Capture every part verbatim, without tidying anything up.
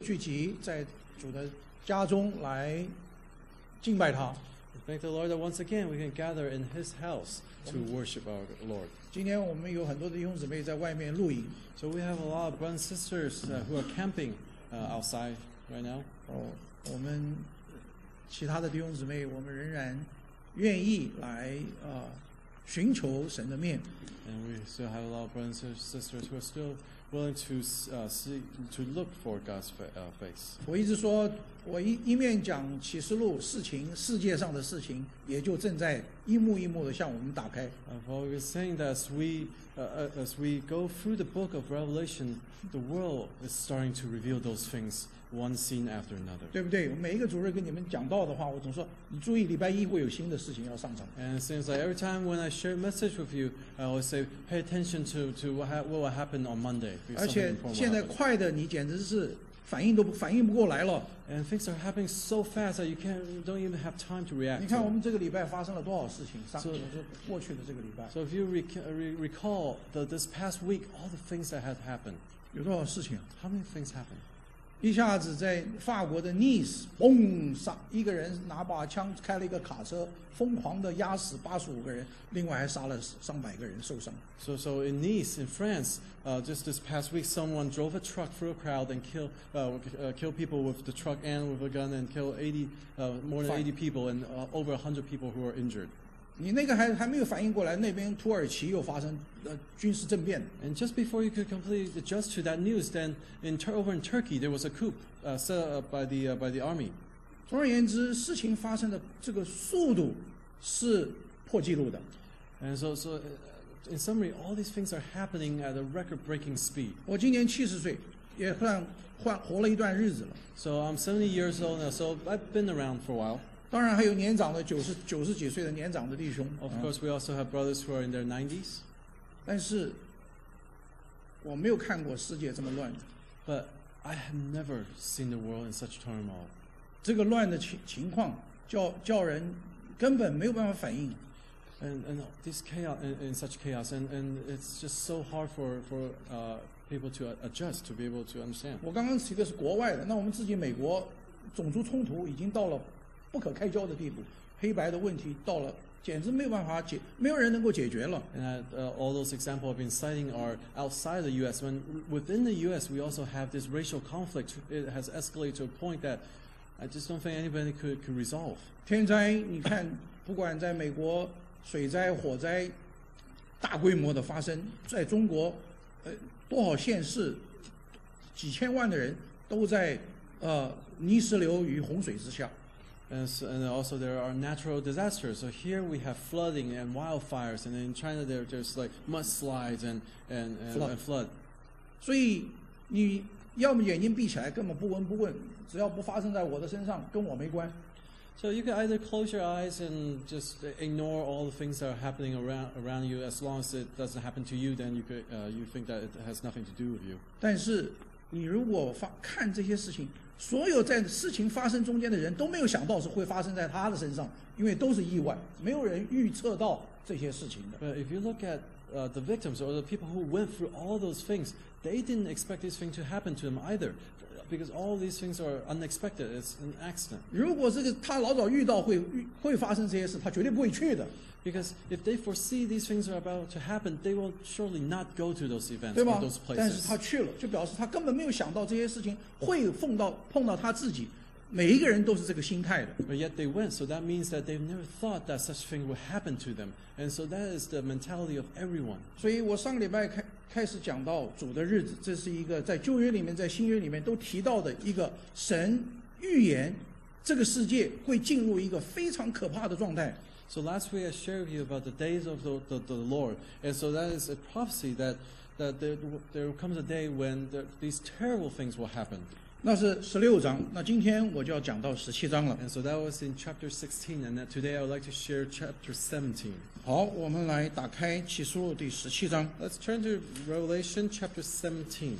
聚集在主的家中来敬拜他。 Thank the Lord that once again we can gather in His house to worship our Lord. 今天我们有很多的弟兄姊妹在外面露营。 So we have a lot of brothers and sisters uh, who are camping uh, outside right now. 哦，我们其他的弟兄姊妹，我们仍然愿意来啊、呃、寻求神的面。 And we still have a lot of brothers and sisters who are still willing to uh, see, to look for God's fa uh, face. 我一直说，我一一面讲启示录事情，世界上的事情也就正在一幕一幕的向我们打开。 I've always saying that as we uh, as we go through the book of Revelation, the world is starting to reveal those things, one scene after another. 对不对？每一个主日跟你们讲到的话，我总说你注意，礼拜一会有新的事情要上场。 And it seems like every time when I share a message with you, I always say, pay attention to to what, ha what will happen on Monday. 而且现在快的，你简直是反应都不反应不过来了。 And things are happening so fast that you can't don't even have time to react. 你看我们这个礼拜发生了多少事情？上 So, 就是过去的这个礼拜。 So if you rec re recall the, this past week, all the things that had happened, 有多少事情？ how many things happened? 一下子在法国的 Nice， 嘣上一个人拿把枪开了一个卡车，疯狂的压死八十五个人，另外还杀了上百个人受伤。 So so in Nice, in France, uh, just this past week, someone drove a truck through a crowd and killed uh, uh, killed people with the truck and with a gun and killed eighty uh, more than eighty people and uh, over a hundred people who were injured. 你那个还还没有反应过来，那边土耳其又发生呃军事政变。 And just before you could completely adjust to that news, then in over in Turkey there was a coup uh, set up by the uh, by the army. 总而言之，事情发生的这个速度是破纪录的。 And so so uh, in summary, all these things are happening at a record-breaking speed. 我今年七十岁，也算换活了一段日子了。 So I'm seventy years old now, so I've been around for a while. 当然还有年长的九十九十几岁的年长的弟兄。 Of course, we also have brothers who are in their nineties. 但是我没有看过世界这么乱。 But I have never seen the world in such turmoil. 这个乱的情情况叫叫人根本没有办法反应。 And and this chaos in, in such chaos, and, and it's just so hard for for uh, people to adjust, to be able to understand. 我刚刚提的是国外的，那我们自己美国种族冲突已经到了不可开交的地步，黑白的问题到了简直没有办法解，没有人能够解决了。 And uh, all those examples I've been citing are outside the U S. When within the U S, we also have this racial conflict. It has escalated to a point that I just don't think anybody could could resolve. 天灾，你看，不管在美国水灾、火灾大规模的发生，在中国，呃，多少县市几千万的人都在呃泥石流与洪水之下。 And, so, and also there are natural disasters. So here we have flooding and wildfires, and in China there, there's like mudslides and and, and flood. and flood. 所以你要么眼睛闭起来，根本不闻不问，只要不发生在我的身上，跟我没关。 So you can either close your eyes and just ignore all the things that are happening around around you. As long as it doesn't happen to you, then you could uh, you think that it has nothing to do with you. 但是你如果发看这些事情，所有在事情发生中间的人都没有想到是会发生在他的身上，因为都是意外，没有人预测到这些事情的。 But if you look at uh, the victims or the people who went through all those things, they didn't expect this thing to happen to them either, because all these things are unexpected. It's an accident. 如果这个他老早遇到会会发生这些事，他绝对不会去的， Because if they foresee these things are about to happen, they will surely not go to those events 对 or 吧 those？ 但是 places. 他去了，就表示他根本没有想到这些事情会碰到碰到他自己。每一个人都是这个心态的。 But yet they went, so that means that they've never thought that such thing would happen to them. And so that is the mentality of everyone. 所以我上个礼拜开开始讲到主的日子，这是一个在旧约里面、在新约里面都提到的一个神预言，这个世界会进入一个非常可怕的状态。 So last week I shared with you about the days of the, the, the Lord. And so that is a prophecy that, that there, there comes a day when there, these terrible things will happen. 那是十六章，那今天我就要讲到十七章了。 And so that was in chapter sixteen, and that today I would like to share chapter seventeen. 好，我们来打开启示录第十七章。 Let's turn to Revelation chapter seventeen.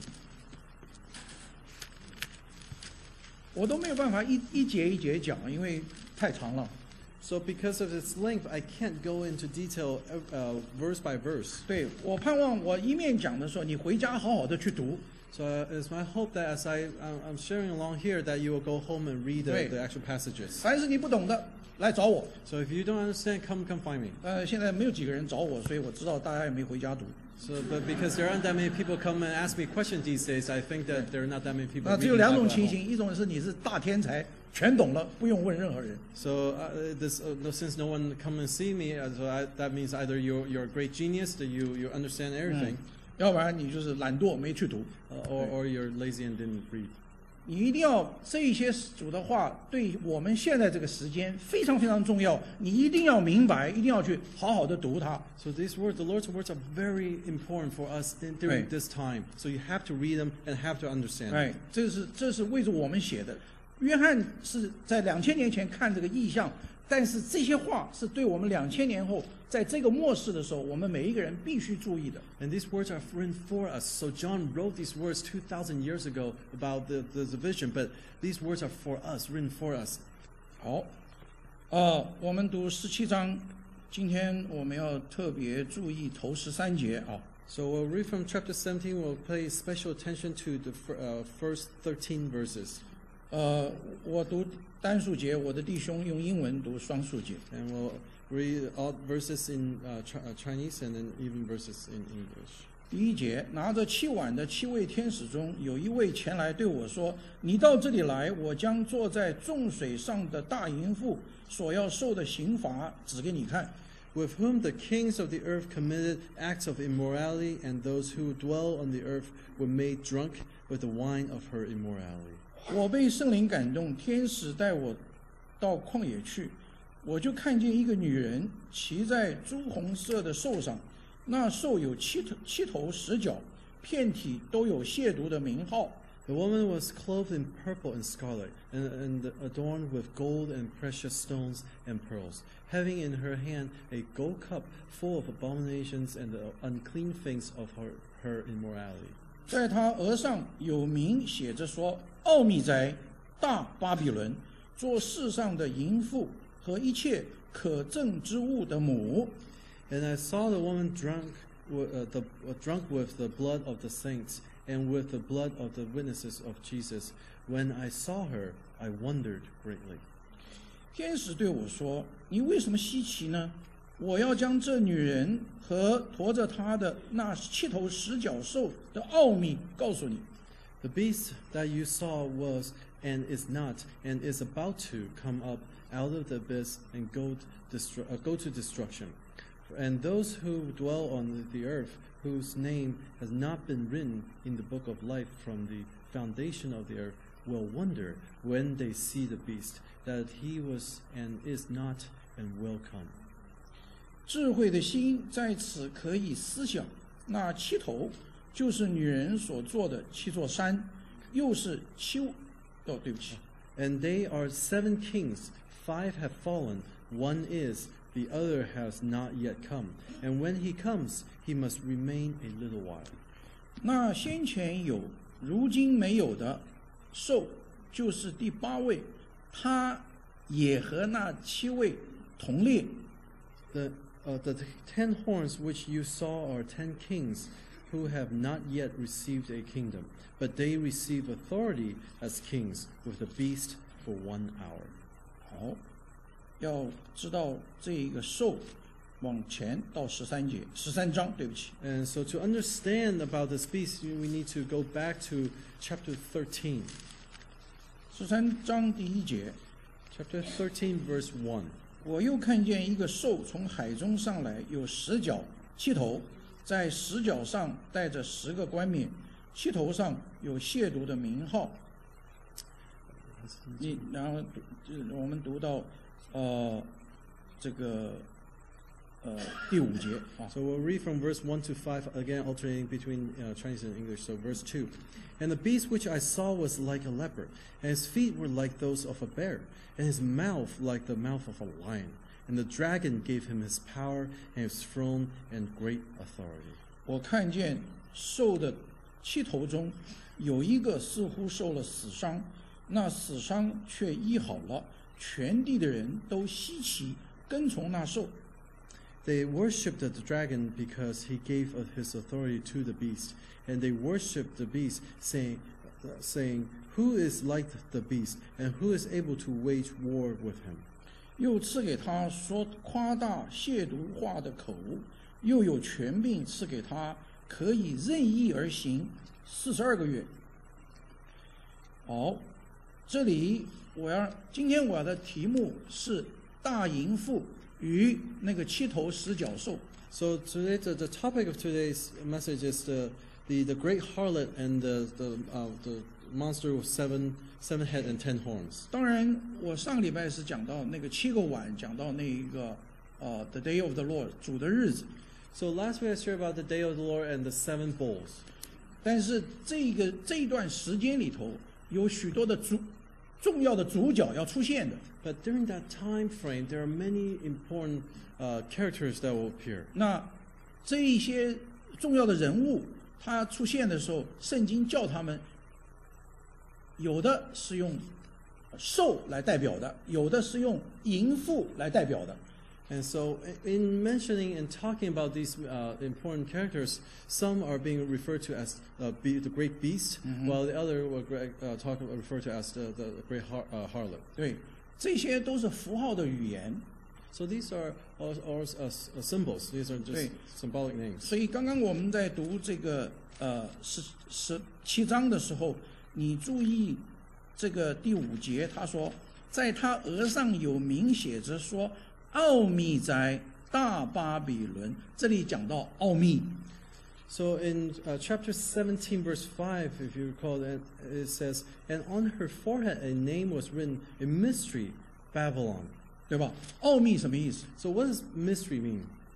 我都没有办法一一节一节讲，因为太长了。 So because of its length, I can't go into detail uh, verse by verse. 对，我盼望我一面讲的时候，你回家好好的去读。 So uh, it's my hope that as I, I'm I'm sharing along here that you will go home and read the, 对。 the actual passages. 凡是你不懂的，来找我。 So if you don't understand, come come find me. 呃，现在没有几个人找我，所以我知道大家也没回家读。 So, but because there aren't that many people come and ask me questions these days, I think that there are not that many people 那只有 reading 两 Bible 种 at 情 home. 形，一种是你是大天才，全懂了，不用问任何人； So uh, this, uh, no, since no one come and see me, uh, so I, that means either you're, you're a great genius, that you, you understand everything, 要不然你就是懒惰没去读。 uh, or, or you're lazy and didn't read. 你一定要这一些主的话，对我们现在这个时间非常非常重要，你一定要明白，一定要去好好的读它。 So these words, the Lord's words are very important for us in, during Right. this time. So you have to read them and have to understand 哎 them.， 这是这是为着我们写的。约翰是在两千年前看这个意象，但是这些话是对我们两千年后在这个末世的时候，我们每一个人必须注意的。 And these words are written for us. So John wrote these words two thousand years ago about the, the, the vision, but these words are for us, written for us. 好，呃，我们读十七章，今天我们要特别注意头十三节啊。 So we'll read from chapter seventeen. We'll pay special attention to the fir- uh, first thirteen verses. 呃，我读单数节，我的弟兄用英文读双数节。 And we'll read all verses in uh, Ch- uh, Chinese and then even verses in English. 第一节，拿着七碗的七位天使中，有一位前来对我说：“你到这里来，我将坐在众水上的大淫妇所要受的刑罚指给你看。” With whom the kings of the earth committed acts of immorality, and those who dwell on the earth were made drunk with the wine of her immorality. 我被圣灵感动，天使带我到旷野去，我就看见一个女人骑在朱红色的兽上，那兽有七头七头十角，遍体都有亵渎的名号。 The woman was clothed in purple and scarlet, and, and adorned with gold and precious stones and pearls, having in her hand a gold cup full of abominations and the unclean things of her, her immorality. 在她额上有名写着说：“奥秘哉，大巴比伦，做世上的淫妇和一切可憎之物的母。” And I saw the woman drunk, wi- uh, the, uh, drunk with the blood of the saints, and with the blood of the witnesses of Jesus. When I saw her, I wondered greatly. 天使对我说：“你为什么稀奇呢？我要将这女人和驮着她的那七头十角兽的奥秘告诉你。” The beast that you saw was and is not and is about to come up out of the abyss and go, destru- uh, go to destruction. And those who dwell on the earth, whose name has not been written in the book of life from the foundation of the earth, will wonder when they see the beast, that he was and is not and will come. 智慧的心在此可以思想，那七头就是女人所做的七座山，又是七哦，对不起， And they are seven kings, five have fallen, one is, the other has not yet come. And when he comes, he must remain a little while. 那先前有，如今没有的兽，就是第八位，他也和那七位同列。 The, uh, the ten horns which you saw are ten kings who have not yet received a kingdom, but they receive authority as kings with the beast for one hour. 好，要知道这一个兽，往前到十三节，十三章，对不起。 And so to understand about this beast, we need to go back to chapter thirteen. 十三章第一节， Chapter thirteen, verse one. 我又看见一个兽从海中上来，有十角、七头，在十角上带着十个冠冕，七头上有亵渎的名号。你然后读就是我们读到呃这个呃第五节啊， So we'll read from verse one to five, again alternating between uh, Chinese and English. So verse two. And the beast which I saw was like a leopard, and his feet were like those of a bear, and his mouth like the mouth of a lion. And the dragon gave him his power and his throne and great authority. 我看见兽的七头中有一个似乎受了死伤，那死伤却医好了，全地的人都稀奇跟从那兽。 They worshipped the dragon because he gave of his authority to the beast, and they worshipped the beast, saying, uh, saying, "Who is like the beast, and who is able to wage war with him?" 又赐给他说夸大亵渎话的口，又有权柄赐给他，可以任意而行四十二个月。好，这里我要今天我的题目是大淫妇与那个七头十角兽。 So today, the, the topic of today's message is the the, the great harlot and the the uh, the monster with seven seven head and ten horns. 当然，我上个礼拜是讲到那个七个碗，讲到那一个呃 The Day of the Lord 主的日子。 So last week I shared about the day of the Lord and the seven bowls. 但是这个这一段时间里头，有许多的主重要的主角要出现的。 But during that time frame, there are many important uh, characters that will appear. 那这一些重要的人物，他出现的时候，圣经叫他们，有的是用兽来代表的，有的是用淫妇来代表的。 And so, in mentioning and talking about these uh, important characters, some are being referred to as uh, be, the great beast, Mhm. while the other were uh, talk, referred to as the, the great har, uh, harlot. 对，这些都是符号的语言。 So these are all, all uh, symbols. These are just 对。 symbolic names. 所以刚刚我们在读这个呃十十七章的时候，你注意这个第五节，他说，在他额上有明写着说，奥秘在大巴比伦。这里讲到奥秘， So in uh, chapter seventeen, verse five, if you recall, that it says, "And on her forehead a name was written, a mystery, Babylon." 对吧？奥秘什么意思？ So what does mystery mean?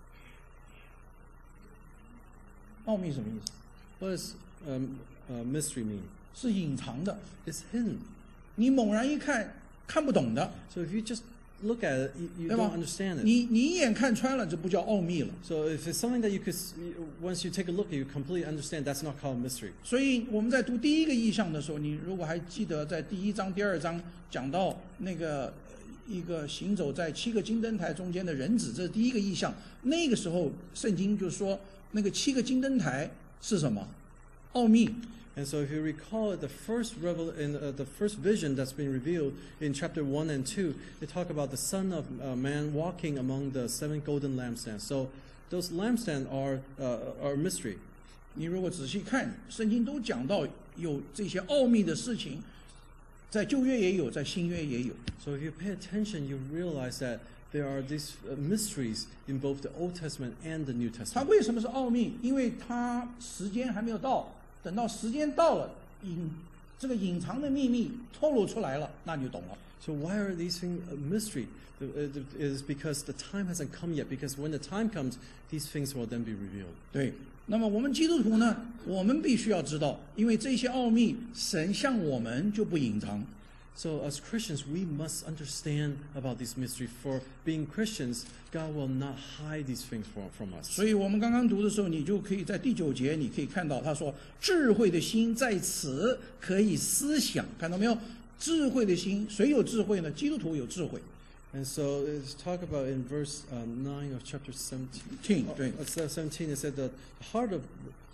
奥秘什么意思？ What does um, uh, mystery mean? 是隐藏的， It's hidden. 你猛然一看看不懂的， So if you just look at it, you, you 对吧 don't understand？it. 你你一眼看穿了，这不叫奥秘了。 So if it's something that you could, s- once you take a look at, you completely understand. That's not called mystery. 所以我们在读第一个意象的时候，你如果还记得，在第一章、第二章讲到那个呃一个行走在七个金灯台中间的人子，这是第一个意象。那个时候，圣经就说那个七个金灯台是什么？奥秘。 And so if you recall it, the first revel in uh, the first vision that's been revealed in chapter one and two, they talk about the Son of uh, Man walking among the seven golden lampstands. So those lampstands are uh, are mystery. 你如果仔细看，圣经都讲到有这些奥秘的事情，在旧约也有，在新约也有。 So if you pay attention, you realize that there are these uh, mysteries in both the Old Testament and the New 它 Testament. 为什么是奥秘？因为它时间还没有到，等到时间到了，隐这个隐藏的秘密透露出来了，那你就懂了。 So why are these things a mystery? The- uh, It is because the time hasn't come yet. Because when the time comes, these things will then be revealed. 对，那么我们基督徒呢，我们必须要知道，因为这些奥秘，神向我们就不隐藏。 So as Christians, we must understand about this mystery. For being Christians, God will not hide these things from, from us. 所以我们刚刚读的时候，你就可以在第九节，你可以看到他说：“智慧的心在此可以思想。”看到没有？智慧的心，谁有智慧呢？基督徒有智慧。 And so it's talk about in verse uh, nine of chapter seventeen. 听，对， Uh, seventeen, it said the heart of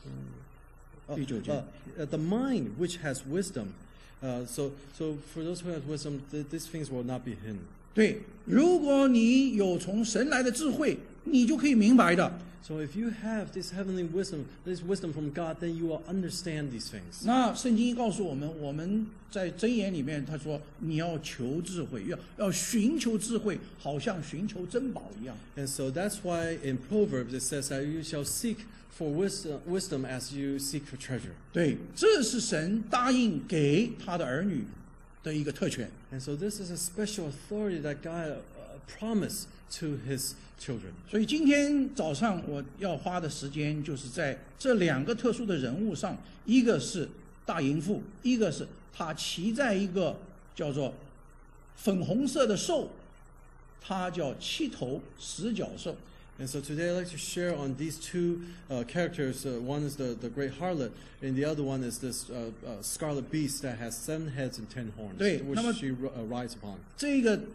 uh, 第九节。 uh, uh, the mind which has wisdom. Uh, so, so for those who have wisdom, th- these things will not be hidden. 对，如果你有从神来的智慧，你就可以明白的。 So if you have this heavenly wisdom, this wisdom from God, then you will understand these things. 那圣经告诉我们，我们在箴言里面他说，你要求智慧，要要寻求智慧，好像寻求珍宝一样。 And so that's why in Proverbs it says that you shall seek for wisdom, wisdom as you seek for treasure. 对，这是神答应给他的儿女的一个特权。 And so this is a special authority that God uh, promised to his children. 所以今天早上我要花的时间，就是在这两个特殊的人物上，一个是大淫妇，一个是他骑在一个叫做粉红色的兽，它叫七头十角兽。 And so today I'd like to share on these two uh, characters. Uh, one is the, the great harlot, and the other one is this uh, uh, scarlet beast that has seven heads and ten horns, 对，那么- which she uh, rides upon. 这个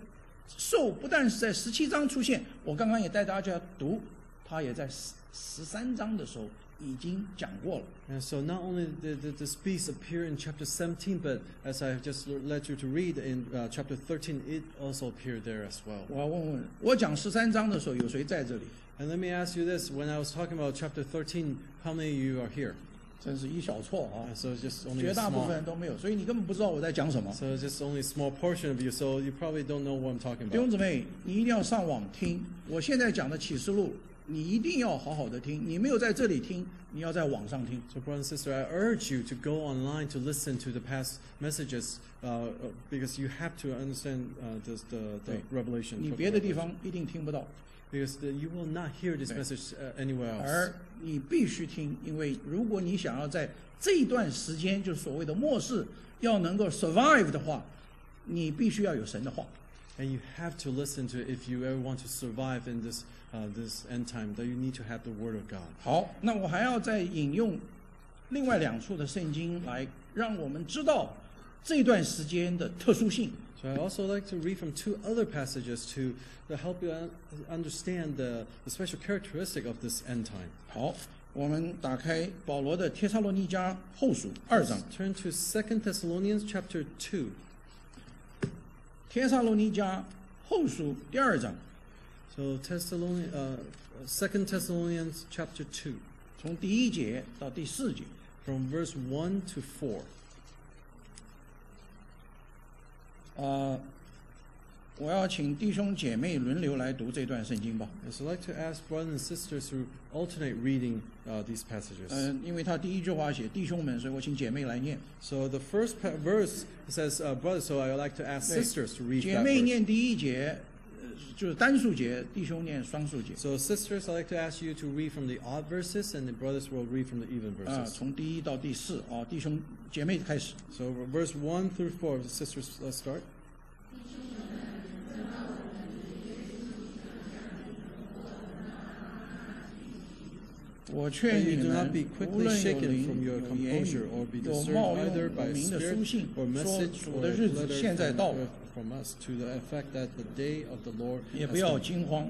兽不但是在十七章出现，我刚刚也带大家读，他也在十十三章的时候已经讲过了。 And so not only did the, this beast appear in chapter seventeen, but as I just led you to read in uh, chapter thirteen, it also appeared there as well. 我要问问，我讲十三章的时候，有谁在这里？ And let me ask you this: when I was talking about chapter thirteen, how many of you are here? 真是一小撮啊 Uh,，so it's just only 绝 a 大部分 small. 人都没有，所以你根本不知道我在讲什么。 So it's just only a small portion of you. So you probably don't know what I'm talking 弟兄 about. 姊妹，你一定要上网听。我现在讲的启示录，你一定要好好的听。你没有在这里听，你要在网上听。 So, brother and sister, I urge you to go online to listen to the past messages, uh, because you have to understand uh, this, the the 对 revelation. 你 from 别的 the 地 revelation. 方一定听不到， Because the, you will not hear this 对 message uh, anywhere else. 而你必须听，因为如果你想要在这一段时间，就是所谓的末世，要能够 survive 的话，你必须要有神的话。 And you have to listen to it if you ever want to survive in this uh, this end time. That you need to have the Word of God. 好，那我还要再引用另外两处的圣经来让我们知道这段时间的特殊性。 So I also like to read from two other passages to, to help you un- understand the, the special characteristic of this end time. 好，我们打开保罗的帖撒罗尼迦后书二章， Let's turn to Second Thessalonians chapter two. 帖撒罗尼迦后书第二章， So Thessalonians, uh, Second Thessalonians chapter two, 从第一节到第四节。 from verse one to four. 呃，我要请弟兄姐妹轮流来读这段圣经吧。 And so I'd like to ask brothers and sisters to alternate reading uh, these passages. 嗯、因为他第一句话写弟兄们，所以我请姐妹来念。 So the first pa- verse says uh, brothers, so I would like to ask 对 sisters to read 姐 that 妹 verse. 念第一节，呃就是单数节；弟兄念双数节。 So sisters, I'd like to ask you to read from the odd verses, and the brothers will read from the even 啊、 verses. 从第一到第四啊，弟兄姐妹开始。 So verse one through four, sisters, let's start. 我劝 That 你 you do 们 not be， 无 quickly 论有 shaken 灵、 from your 有言语 composure, or be 有 disturbed 冒 either 用 by 有 a 名的 spirit 书信， or 说 message 主 or 的日子 letter 现在到 from, 了， from us, to the effect that the day of the Lord 也 has 不要 come. 惊慌。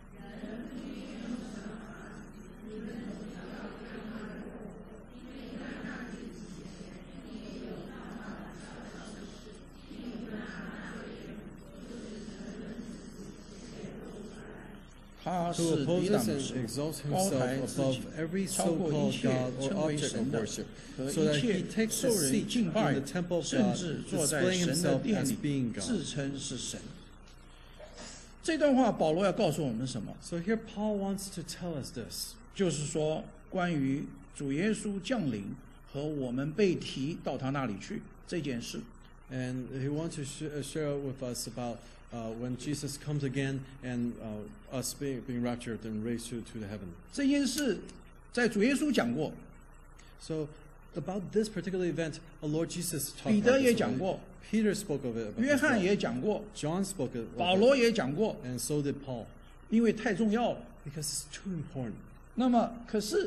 他 Who 是抵挡 opposes 神 and，exalts 高抬 himself 自 above 己， every 超过一 so-called 切 God or 称为 object 神 of 的 worship, 和 so 一 that 切 he takes 受 his 人 seat 敬 in 拜 the temple，of 甚 God, 至坐在 displaying 神的 himself 殿 as 里 being God. 自称是神。这段话保罗要告诉我们什么？ So here Paul wants to tell us this. 就是说，关于主耶稣降临和我们被提到他那里去这件事。 And he wants to sh- uh, share with us about uh, when Jesus comes again and uh, us being, being raptured and raised to, to the heaven. 这件事在主耶稣讲过， So about this particular event, our Lord Jesus talked 彼 about 得也 this 讲 already. 过， Peter spoke of it. About 约 this 翰 well. 也讲过， John spoke of 保 it. 罗也讲过， And so did Paul. 因为太重要了。 Because it's too important. 那么，可是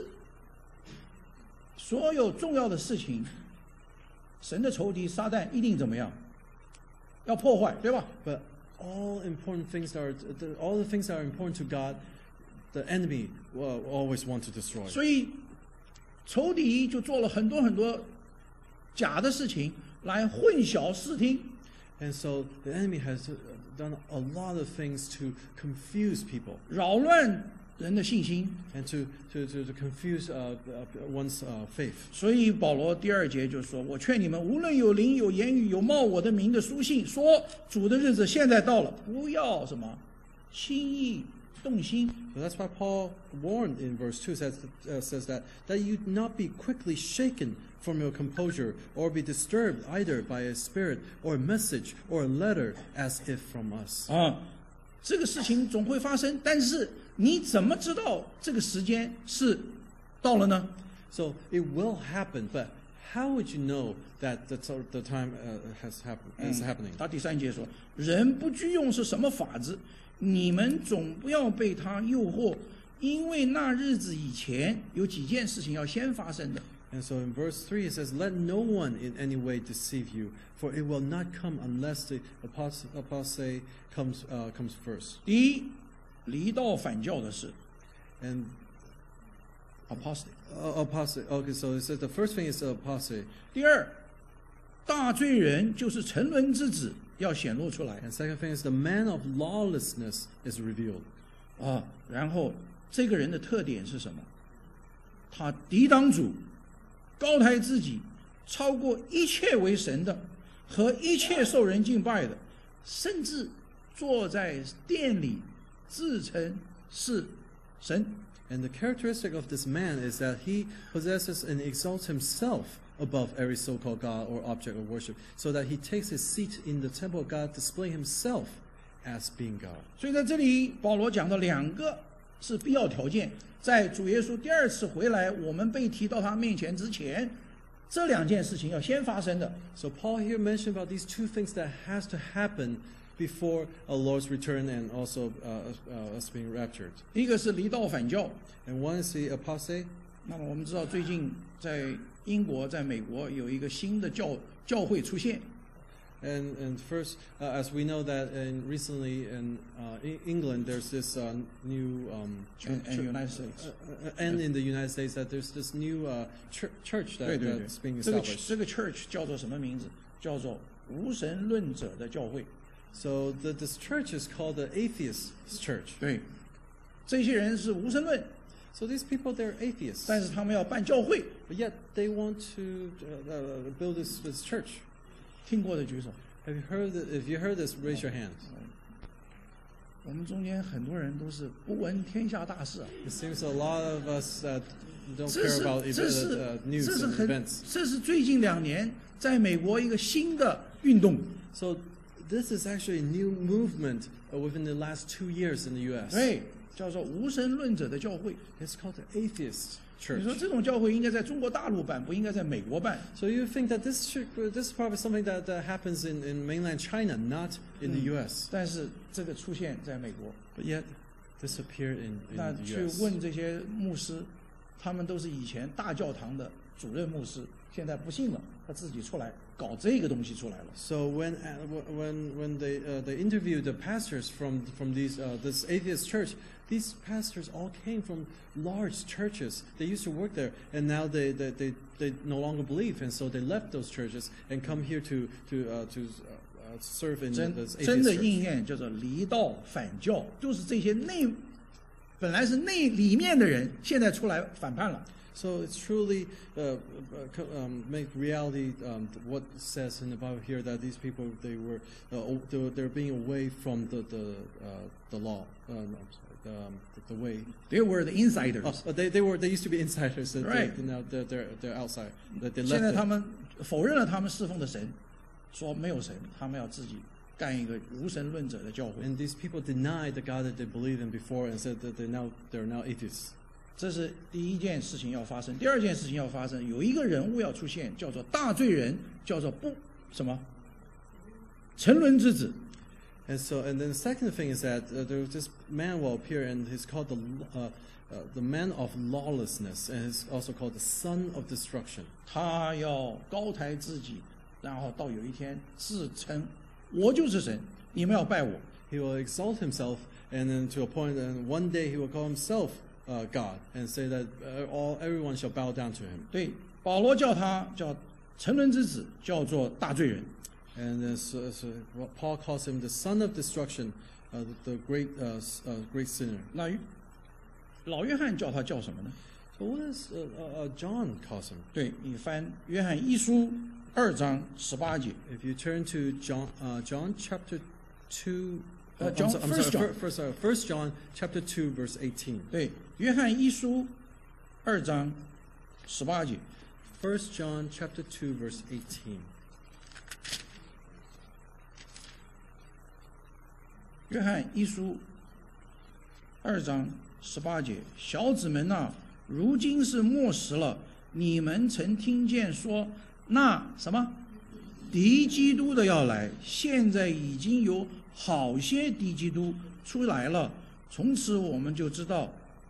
所有重要的事情，神的仇敌撒旦一定怎么样？要破坏，对吧？ But all important things that are, the, all the things that are important to God, the enemy will always want to destroy. 所以仇敌就做了很多很多假的事情来混淆视听。 And so the enemy has uh, done a lot of things to confuse people 扰乱人的信心。 and to, to, to, to confuse uh, uh, one's uh, faith. 所以保罗第二节就说：“我劝你们，无论有灵、有言语、有冒我的名的书信，说主的日子现在到了，不要什么轻易动心。 So that's why Paul warned in verse two says, uh, says that, that you not be quickly shaken from your composure or be disturbed either by a spirit or a message or a letter as if from us. 啊，这个事情总会发生，但是你怎么知道这个时间是到了呢？ So it will happen, but how would you know that the, the time uh, has happened, is happening? 他第三节说：“人不拘用是什么法子？你们总不要被他诱惑，因为那日子以前有几件事情要先发生的。” And so in verse three it says, "Let no one in any way deceive you, for it will not come unless the apostate, apostate comes uh, comes first." 第一，离道反教的事 And ，apostate。 uh, apostate. Okay, so it says the first thing is the apostate. 第二，大罪人就是沉沦之子要显露出来 And second thing is the man of lawlessness is revealed. 啊。然后这个人的特点是什么？他抵挡主，高抬自己，超过一切为神的和一切受人敬拜的，甚至坐在殿里自称是神。 And the characteristic of this man is that he possesses and exalts himself above every so-called God or object of worship, so that he takes his seat in the temple of God, displaying himself as being God. 所以在这里，保罗讲的两个是必要条件，在主耶稣第二次回来，我们被提到他面前之前，这两件事情要先发生的。 So Paul here mentioned about these two things that has to happen before our Lord's return and also uh, uh, us being raptured. 一个是离道反教， And one is the apostate. 那么我们知道最近在英国、在美国有一个新的教教会出现， And, and first, uh, as we know that in, recently in uh, E- England, there's this uh, new um, and, and United States。 Uh, and in the United States, that there's this new uh, chur- church 对 that, 对对 that's being， 这个 established. 这个 church 叫做什么名字？叫做无神论者的教会。 So the, this church is called the Atheist Church. 对，这些人是无神论， So these people, they're atheists, 但是他们要办教会。 but yet they want to uh, uh, build this, this church. 听过的举手。 Have you heard? It? If you heard this, raise your hand. 我们中间很多人都是不闻天下大事啊， It seems a lot of us that don't 这 care 是 about 这 ev- 是 uh, news 这是 and 很 events. 这是最近两年在美国一个新的运动。 So this is actually a new movement uh, within the last two years in the U S. 对，叫做无神论者的教会。 It's called the Atheist 你说 Church. 这种教会应该在中国大陆办，不应该在美国办。 So you think that this should, this is probably something that, that happens in, in mainland China, not in the U S. 但是这个出现在美国， But yet disappeared in, 那 in the 去 U S. 问这些牧师，他们都是以前大教堂的主任牧师，现在不信了，他自己出来搞这个东西出来了。 So when uh, when when they uh, they interviewed the pastors from from these uh, this atheist church, these pastors all came from large churches. They used to work there, and now they they they, they no longer believe, and so they left those churches and come here to to uh, to uh, serve in 真 this 真的 atheist 应 church. 验叫做离道反教，就是这些内本来是内里面的人，现在出来反叛了。 So it's truly uh, uh, co- um, make reality um, what it says in the Bible here that these people they were uh, o- they were, they're being away from the the uh, the law. Uh, no, I'm sorry, the, um, the, the way. They were the insiders，、 Oh, uh, they they were they used to be insiders. And Right. they, now they're, they're they're outside. That they 现在 left. 他 it. 们否认了他们侍奉的神，说没有神，他们要自己干一个无神论者的教会。 And these people denied the God that they believed in before and said that they now they're now atheists. 这是第一件事情要发生。第二件事情要发生，有一个人物要出现，叫做大罪人，叫做不什么沉沦之子。 And so, and then the second thing is that uh, there was this man will appear, and he's called the uh, uh, the man of lawlessness, and he's also called the son of destruction. 他要高抬自己，然后到有一天自称我就是神，你们要拜我。 He will exalt himself, and then to a point, and one day he will call himself uh, God, and say that uh, all everyone shall bow down to him. 对，保罗叫他叫沉沦之子，叫做大罪人。 And uh, so, so what Paul calls him the son of destruction, uh, the, the great uh, s- uh, great sinner. 那老约翰叫他叫什么呢？ So what does uh, uh, uh, John calls him? 对，你翻约翰一书二章十八节。 If you turn to John, uh, John chapter two, Uh, I'm John- so- I'm First sorry, John. fir- First, uh, First John chapter two, verse eighteen. 对，约翰一书二章十八节。 First John chapter two, verse eighteen. 约翰一书二章十八节，小子们呐、如今是末时了。你们曾听见说，那什么敌基督的要来，现在已经有好些敌基督出来了。从此我们就知道，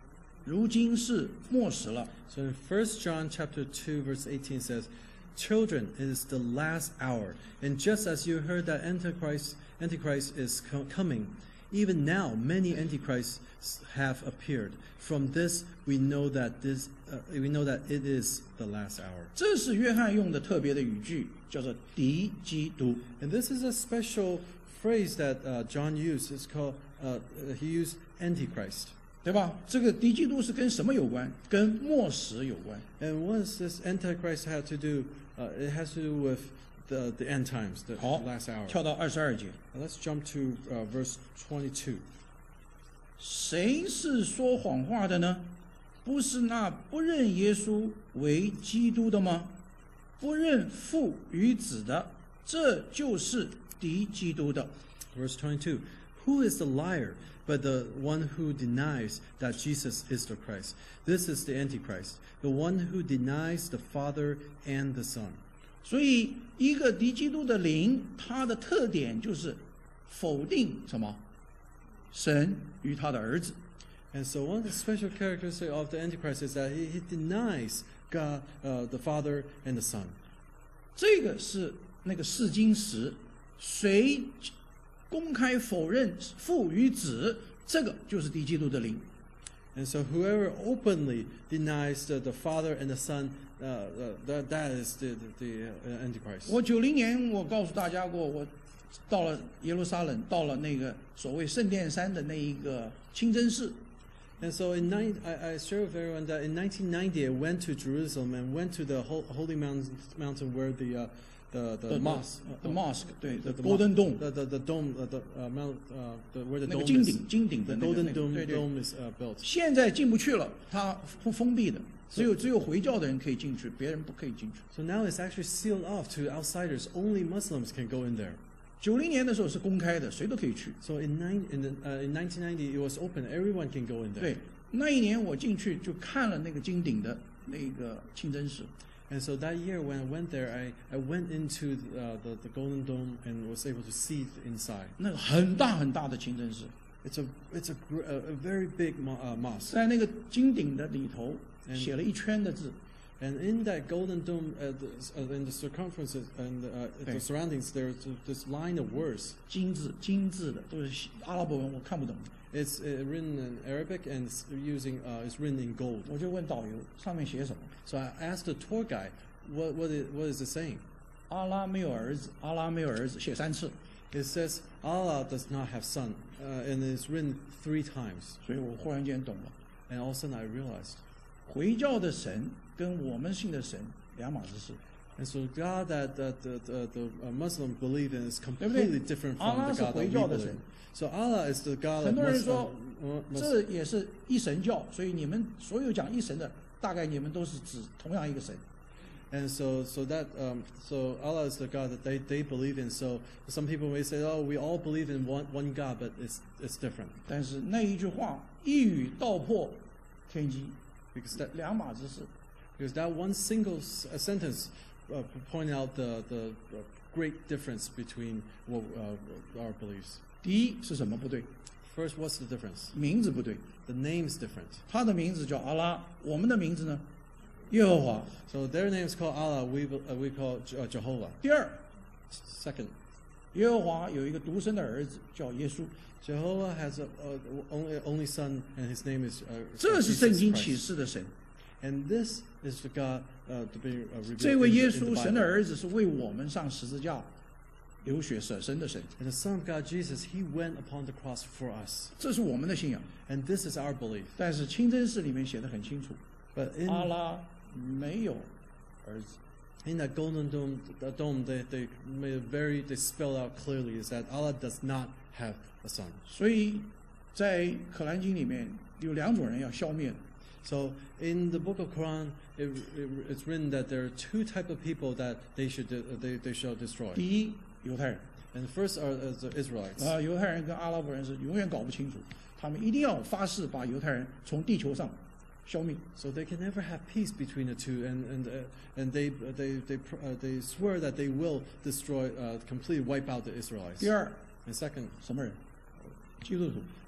如今是末时了。 So in First John chapter two verse eighteen says, "Children, it is the last hour, and just as you heard that Antichrist Antichrist is co- coming, even now many antichrists have appeared. From this we know that this uh, we know that it is the last hour." 这是约翰用的特别的语句，叫做敌基督。 And this is a special phrase that uh, John used. It's called uh, he used Antichrist. 对吧？这个敌基督是跟什么有关？跟末时有关。 And what does this Antichrist have to do? Uh, it has to do with the, the end times, the 好 last hour. 跳到二十二节， Now let's jump to uh, verse twenty-two. 谁是说谎话的呢？不是那不认耶稣为基督的吗？不认父与子的，这就是敌基督的。 Verse twenty-two. Who is the liar but the one who denies that Jesus is the Christ? This is the Antichrist, the one who denies the Father and the Son. 所以，一个敌基督的灵，它的特点就是否定什么？神与他的儿子。 And so one of the special characteristics of the Antichrist is that he, he denies God, uh, the Father and the Son. 这个是那个试金石，谁公开否认父与子，这个就是敌基督的灵。 And so whoever openly denies the, the Father and the Son, uh, uh, that, that is the, the, the uh, Antichrist. 我九零年我告诉大家过，我到了耶路撒冷，到了那个所谓圣殿山的那一个清真寺。 And so in nine, I, I share with everyone that in nineteen ninety I went to Jerusalem and went to the ho- holy mountain, mountain where the uh, the the, The- mosque, the uh, mosque, 对 the, the the Golden mo- Dome. the the, the dome, uh, the uh, mount, uh, the, where the 那个 dome 金 is, 顶金顶的 the 那个 golden 那个 dome 对对 dome is uh, built. 现在进不去了，它封封闭的，只有只有回教的人可以进去，别人不可以进去。 So now it's actually sealed off to outsiders. Only Muslims can go in there. 九零年的时候是公开的，谁都可以去。 So in nine in the, uh, in nineteen ninety it was open. Everyone can go in there. 对，那一年我进去就看了那个金顶的那个清真寺。 And so that year when I went there, I, I went into the, uh, the, the Golden Dome and was able to see inside. 那个很大很大的清真寺， It's a it's a, gr- a, a very big mo- uh, mosque. 在那个金顶的里头嗯写了一圈的字， And in that Golden Dome, uh, the, uh, in the circumferences and uh, the Okay. surroundings, there's this line of words. 金字金字的，都是西阿拉伯文，我看不懂。 It's uh, written in Arabic and it's using uh, it's written in gold. 我就问导游上面写什么？ So I asked the tour guide, what what is, what is it saying? 阿拉没有儿子，阿拉没有儿子，写三次， It says Allah does not have son, uh, and it's written three times. 所以我忽然间懂了， And all of a sudden I realized. 回教的神跟我们信的神两码子事。 And so God that, that the, the, the uh, Muslim believe in is completely different from Allah the 是 God that 回 we 教的 believe 神。 in. So Allah is the God 很 of 多人 Muslim. 说 uh, Mus- 这也是一神教，所以你们所有讲一神的，大概你们都是指同样一个神。 And so, so that, um, so Allah is the God that they, they believe in. So some people may say, oh, we all believe in one, one God, but it's, it's different. 但是那一句话一语道破天机， Because that, 两码子事。 because that one single s- uh, sentence uh, point out the, the uh, great difference between what, uh, our beliefs. 第一是什么不对？ First, what's the difference? 名字不对， The name's different. 他的名字叫阿拉，我们的名字呢，耶和华。 So their name is called Allah, we, uh, we call Je- uh, Jehovah. 第二， Second, 耶和华有一个独生的儿子叫耶稣， Jehovah has a, a only, only son, and his name is uh, 这是圣 Jesus 经启 Christ. 示的神。 And this is the God uh, to be uh, revealed 这位 in, 耶 the- in 稣， the 神的 Bible. 儿子，是为我们上十字架流血舍身的神， And the Son of God, Jesus, he went upon the cross for us. 这是我们的信仰。 And this is our belief. 但是清真寺里面写的很清楚， But in, 阿拉没有儿子。 in that golden dome, the dome they, they made it very, they spelled out clearly is that Allah does not have a son. 所以在可兰经里面有两种人要消灭的， So in the book of Quran, it, it, it's written that there are two type of people that they should uh, they, they shall destroy. 第一，犹太人 And the first are uh, the Israelites. 啊，犹太人跟阿拉伯人是永远搞不清楚，他们一定要发誓把犹太人从地球上消灭。 So they can never have peace between the two, and and uh, and they they they pr- uh, they swear that they will destroy, uh, completely wipe out the Israelites. 第二， And second, 什么人？基督徒。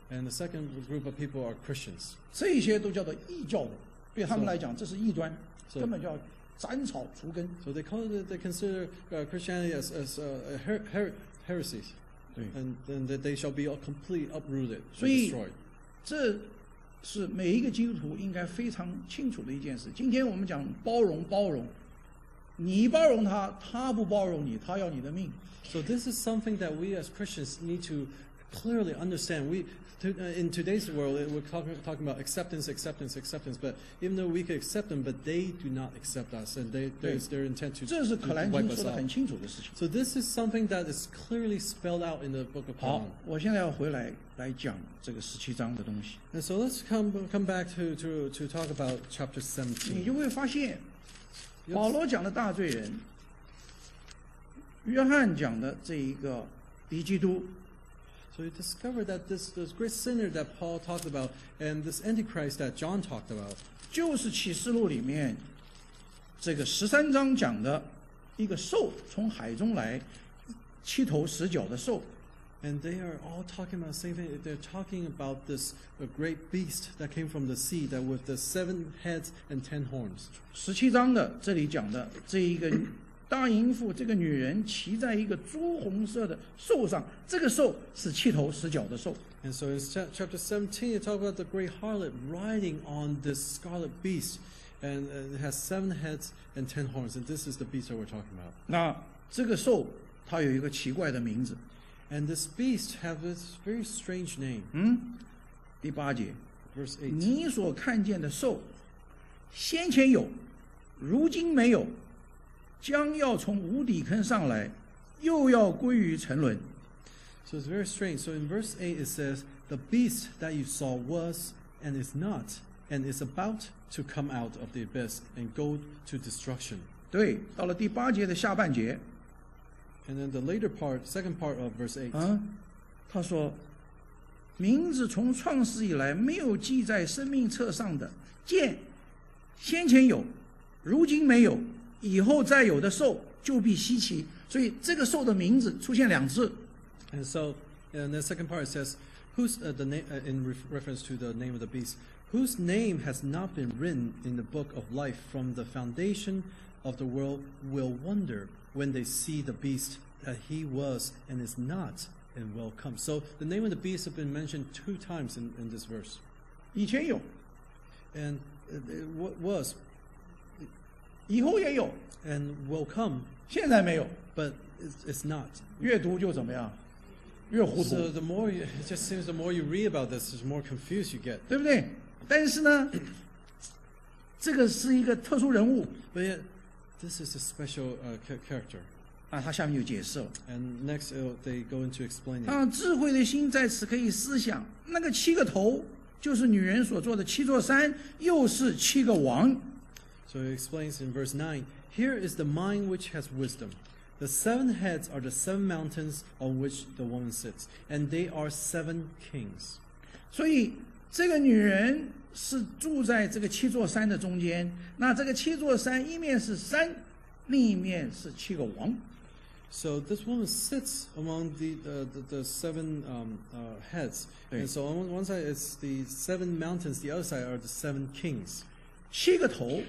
And the second group of people are Christians. 这些都叫做异教的，对他们 So- 来讲这是异端， So- 根本叫斩草除根。 So they call it, they consider uh, Christianity as, as uh, a her, her, heresies. 对， And then that they shall be all completely uprooted or 所以 destroyed. 这是每一个基督徒应该非常清楚的一件事。今天我们讲包容，包容，你包容他，他不包容你，他要你的命。 So this is something that we as Christians need to clearly understand. We to, uh, in today's world, uh, we're talking, talking about acceptance, acceptance, acceptance. But even though we could accept them, but they do not accept us, and they, there's their intent to, 这是 to 可兰 wipe 经 us 说的 out. 很清楚的事情。 So this is something that is clearly spelled out in the book of 好 Quran. 我现在要回来来讲这个十七章的东西， And so let's come come back to to to talk about chapter 你 seventeen. 就会发现， Yes. 保罗讲的大罪人，约翰讲的这一个敌基督， So you discover that this this great sinner that Paul talked about and this Antichrist that John talked about 就是启示录里面这个十三章讲的一个兽从海中来，七头十脚的兽。 And they are all talking about the same thing. They're talking about this a great beast that came from the sea, that with the seven heads and ten horns. 十七章的这里讲的这一个大淫妇，这个女人骑在一个朱红色的兽上，这个兽是七头十脚的兽。 And so in cha- chapter seventeen, you talk about the great harlot riding on this scarlet beast, and uh, it has seven heads and ten horns. And this is the beast that we're talking about. 那这个兽它有一个奇怪的名字， And this beast has this very strange name. 嗯，第八节， Verse eight. 你所看见的兽，先前有，如今没有，将要从无底坑上来，又要归于沉沦。 So it's very strange. So in verse eight it says, "The beast that you saw was and is not, and is about to come out of the abyss and go to destruction." 对，到了第八节的下半节， And then the later part, second part of verse eight. 啊，他说，名字从创世以来没有记在生命册上的，见先前有，如今没有，以后再有的兽就必稀奇。所以这个兽的名字出现两次， And so in the second part it says, "Whose uh, the name uh, in ref- reference to the name of the beast, whose name has not been written in the book of life from the foundation of the world, will wonder when they see the beast that he was and is not and will come." So the name of the beast has been mentioned two times in, in this verse. 以前有， And it, it wa- was 以后也有， and will come, 现在没有。 but it's, it's not. 越读就怎么样，越糊涂， So the more you, it just seems the more you read about this, the more confused you get. 对不对？但是呢，这个是一个特殊人物 But yet, this is a special uh, cha- character. 啊，他下面有解释了。 And next, uh, they go into explaining. 啊，智慧的心在此可以思想，那个七个头就是女人所做的七座山，又是七个王。 So he explains in verse nine, "Here is the mind which has wisdom. The seven heads are the seven mountains on which the woman sits, and they are seven kings." 所以这个女人是住在这个七座山的中间。那这个七座山，一面是山，另一面是七个王。 So this woman sits among the the, the, the seven um, uh, heads. Right. And so on one side it's the seven mountains, the other side are the seven kings. 七个头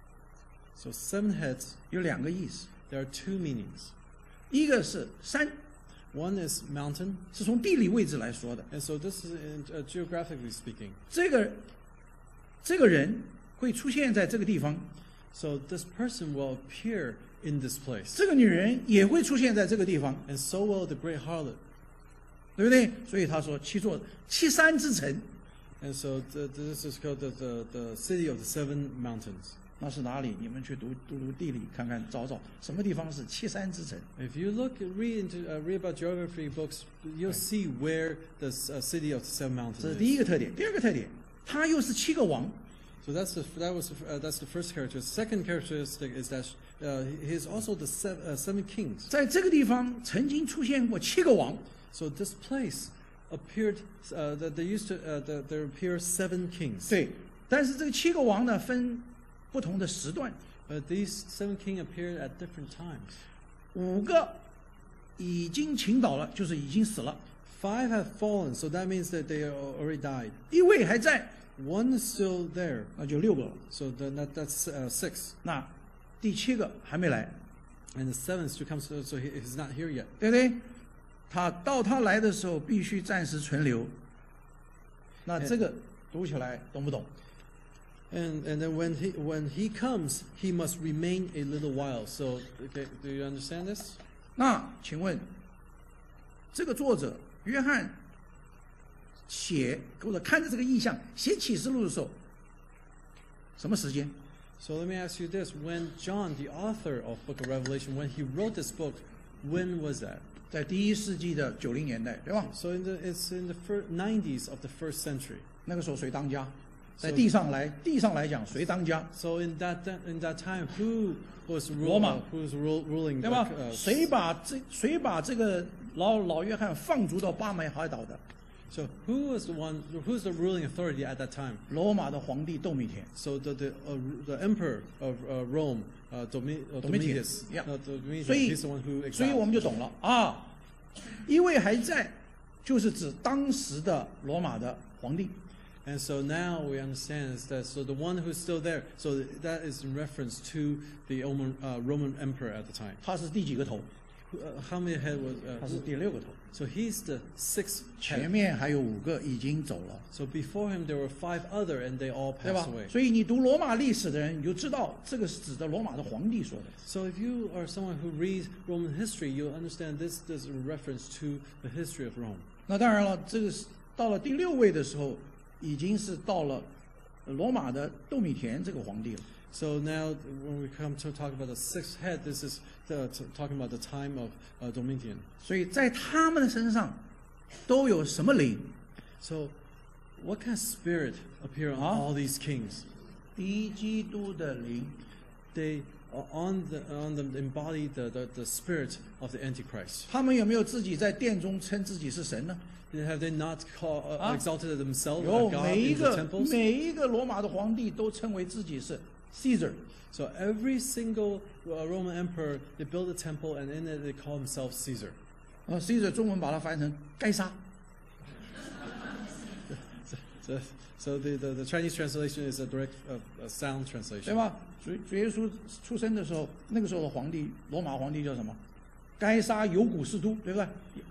So seven heads, 有两个意思， there are two meanings. 一个是山， One is mountain, 是从地理位置来说的。 and so this is in, uh, geographically speaking. 这个这个人会出现在这个地方， So this person will appear in this place, 这个女人也会出现在这个地方， and so will the great harlot. 对不对？所以他说七座七山之城， And so the, this is called the, the, the city of the seven mountains. 那是哪里？你们去读读读地理，看看找找什么地方是七山之城。 If you look, read into, uh, read about geography books, you'll see where the uh, city of the seven 这 mountains 是第一 is. 个特点。第二个特点，他又是七个王， So that's the that was the, uh, that's the first character. Second characteristic is that uh, he is also the seven, uh, seven kings. 在这个地方曾经出现过七个王。 So this place appeared uh, that they used to uh, the, there appear seven kings. 对，但是这个七个王呢，分不同的时段， But these seven kings appeared at different times. 五个已经倾倒了，就是已经死了。 Five have fallen, so that means that they al- already died. 一位还在， One is still there, 那就六个了。 so then that, that's uh, six. 那第七个还没来， And the seventh still comes, so he, he's not here yet. 对不对？他到他来的时候必须暂时存留。那这个读起来懂不懂？ And and then when he when he comes, he must remain a little while. So okay, do you understand this? 那请问，这个作者约翰写或者看着这个意象写启示录的时候，什么时间？ So let me ask you this: When John, the author of Book of Revelation, when he wrote this book, when was that? 在第一世纪的九零年代，对吧？ So in the it's in the fir- nineties of the first century. 那个时候谁当家？在 So- 地上来，地上来讲谁当家， So in that that- in that time, who was rule, 罗马。 uh, who was rule, ruling? 对吧 the,？uh, 谁把这谁把这个老老约翰放逐到巴梅海岛的？ So who was the one? Who's the ruling authority at that time? 罗马的皇帝窦米田。 So the the, uh, the emperor of uh, Rome, uh, Domi- uh, Domitius, Domitius. yeah. Uh, Domitius, 所以 he's the one who 所以我们 exiled. 就懂了啊，一位还在，就是指当时的罗马的皇帝。 And so now we understand is that so the one who's still there. So that is in reference to the Roman, uh, Roman emperor at the time. 他是第几个头？ Who- Uh, how many head was? 他 Uh, 是第六个头。 so he's the sixth 前 head. 面还有五个已经走了， So before him there were five other, and they all 对吧 passed away.？ 所以你读罗马历史的人，你就知道这个是指的罗马的皇帝说的。 So if you are someone who reads Roman history, you'll understand this is in reference to the history of Rome. 那当然了，这个是到了第六位的时候，已经是到了罗马的窦米田这个皇帝了。 So now when we come to talk about the sixth head, this is the, t- talking about the time of uh, Domitian. 所以在他们的身上都有什么灵？ So what kind of spirit appear on Huh? all these kings? 敌基督的灵。 They are on the on them embody the, the, the spirit of the Antichrist. 他们有没有自己在殿中称自己是神呢？ Have they not call, uh, Huh? exalted themselves 有 as God 每一 in the 个 temples? 每一个罗马的皇帝都称为自己是 Caesar。 So every single uh, Roman emperor, they build a temple and in it they call themselves Caesar. 呃，Caesar 中文把它翻译成该杀。 So, so the, the, the Chinese translation is a direct uh, a sound 对 translation. 吧？主主耶稣出生的时候，那个时候的皇帝，罗马皇帝叫什么？该杀尤古士都，对不对？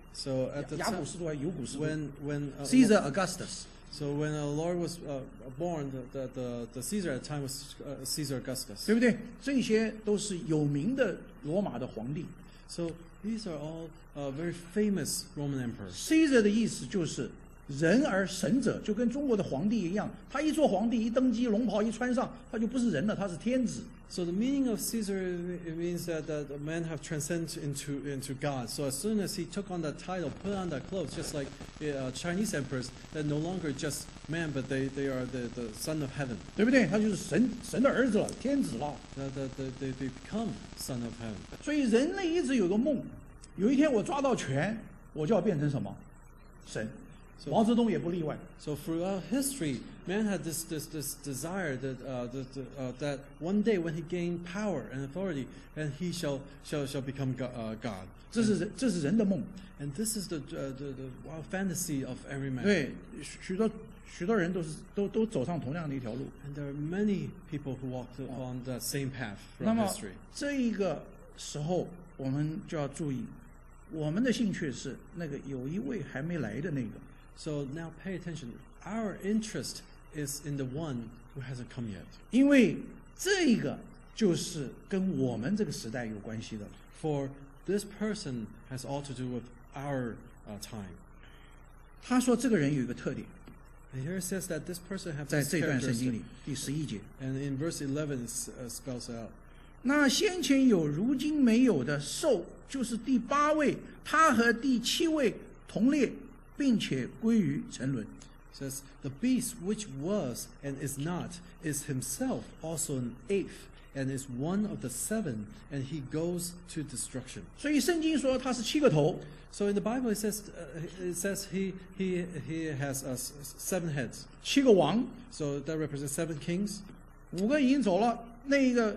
So at the 雅古 time, 士都还是尤古士都 when when uh, ？Caesar Augustus。 so when our Lord was uh, born, the, the, the, the Caesar at the time was uh, Caesar Augustus. 对不对？这些都是有名的罗马的皇帝。 So these are all uh, very famous Roman emperors. Caesar 的意思就是人而神者，就跟中国的皇帝一样，他一做皇帝，一登基，龙袍一穿上，他就不是人了，他是天子。 So the meaning of Caesar it means that, that men have transcended into into God. So as soon as he took on that title, put on that clothes, just like uh, Chinese emperors, they're no longer just man, but they, they are the, the son of heaven. 对不对？他就是神神的儿子了，天子了。 The, the, the, they, they become son of heaven. 所以人类一直有个梦，有一天我抓到权，我就要变成什么？神。 So- 毛泽东也不例外。 So throughout history, man had this this, this desire that uh, that, uh, that one day when he gained power and authority, and he shall shall shall become go, uh, God. 这是人，这是人的梦。 And this is the uh, the, the wild fantasy of every man. 对，许许多许多人都是都都走上同样的一条路。 And there are many people who walk the, on that same path 那 throughout 么 history. 这一个时候，我们就要注意，我们的兴趣是那个有一位还没来的那个。 So now pay attention. Our interest is in the one who hasn't come yet. 因为这个就是跟我们这个时代有关系的。 For this person has all to do with our uh, time. 他说这个人有一个特点， And here it says that this person has 在 this 这段圣经 characteristic. 里第十一节， And in verse eleven, it s- uh, spells out. 那先前有如今没有的兽，就是第八位，他和第七位同列，并且归于沉沦。 It says, the beast which was and is not is himself also an eighth, and is one of the seven, and he goes to destruction. 所以圣经说他是七个头， So in the Bible, it says uh, it says he he he has uh, s- seven heads. 七个王， So that represents seven kings. 五个已经走了，那一个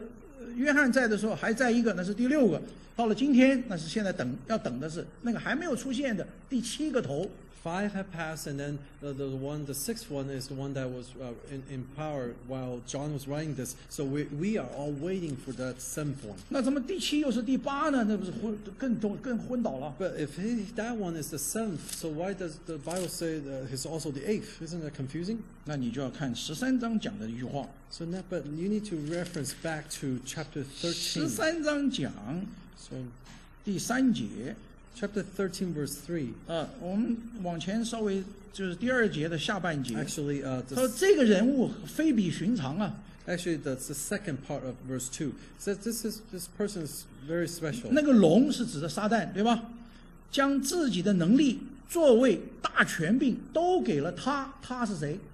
呃约翰在的时候还在一个，那是第六个。到了今天，那是现在等要等的是那个还没有出现的第七个头。 Five have passed, and then the, the one, the sixth one is the one that was uh, in, in power while John was writing this. So we we are all waiting for that seventh one. 那怎么第七又是第八呢？那不是昏更更更昏倒了？ But if he, that one is the seventh, so why does the Bible say that he's also the eighth? Isn't that confusing? 那你就要看十三章讲的一句话。 So now, but you need to reference back to chapter 十 thirteen. 三章讲 So 第三节。 chapter thirteen, verse three. 呃，我们往前稍微就是第二节的下半节。 Actually, uh, 他说 this, 这个人物非比寻常啊。 actually, that's the second part of verse two. It says this is this person is very special. 那个龙是指的撒旦，对吧？将自己的能力、作为、大权柄都给了他，他是谁？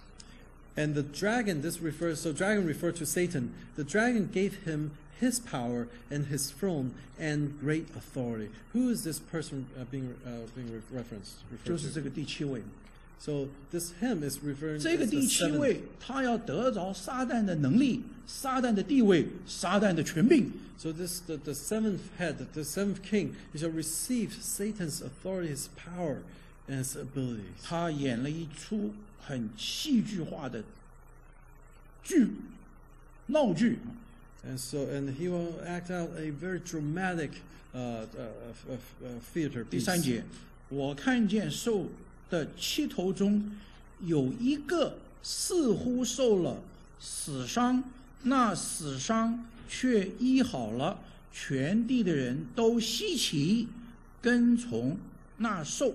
And the dragon, this refers, so dragon referred to Satan. The dragon gave him his power and his throne and great authority. Who is this person uh, being uh, being re- referenced? 就 Referred 是 to? 这个第七位。 So this him is referring 这个 as the 第七 seventh. 位，他要得着撒旦的能力、撒旦的地位、撒旦的权柄。 So this the, the seventh head, the seventh king, he shall receive Satan's authority, his power, and his abilities. 他演了一出很戏剧化的剧，闹剧。 And so, and he will act out a very dramatic uh, uh, uh, uh, theater 第 piece. 三节，我看见兽的七头中有一个似乎受了死伤，那死伤却医好了，全地的人都稀奇，跟从那兽。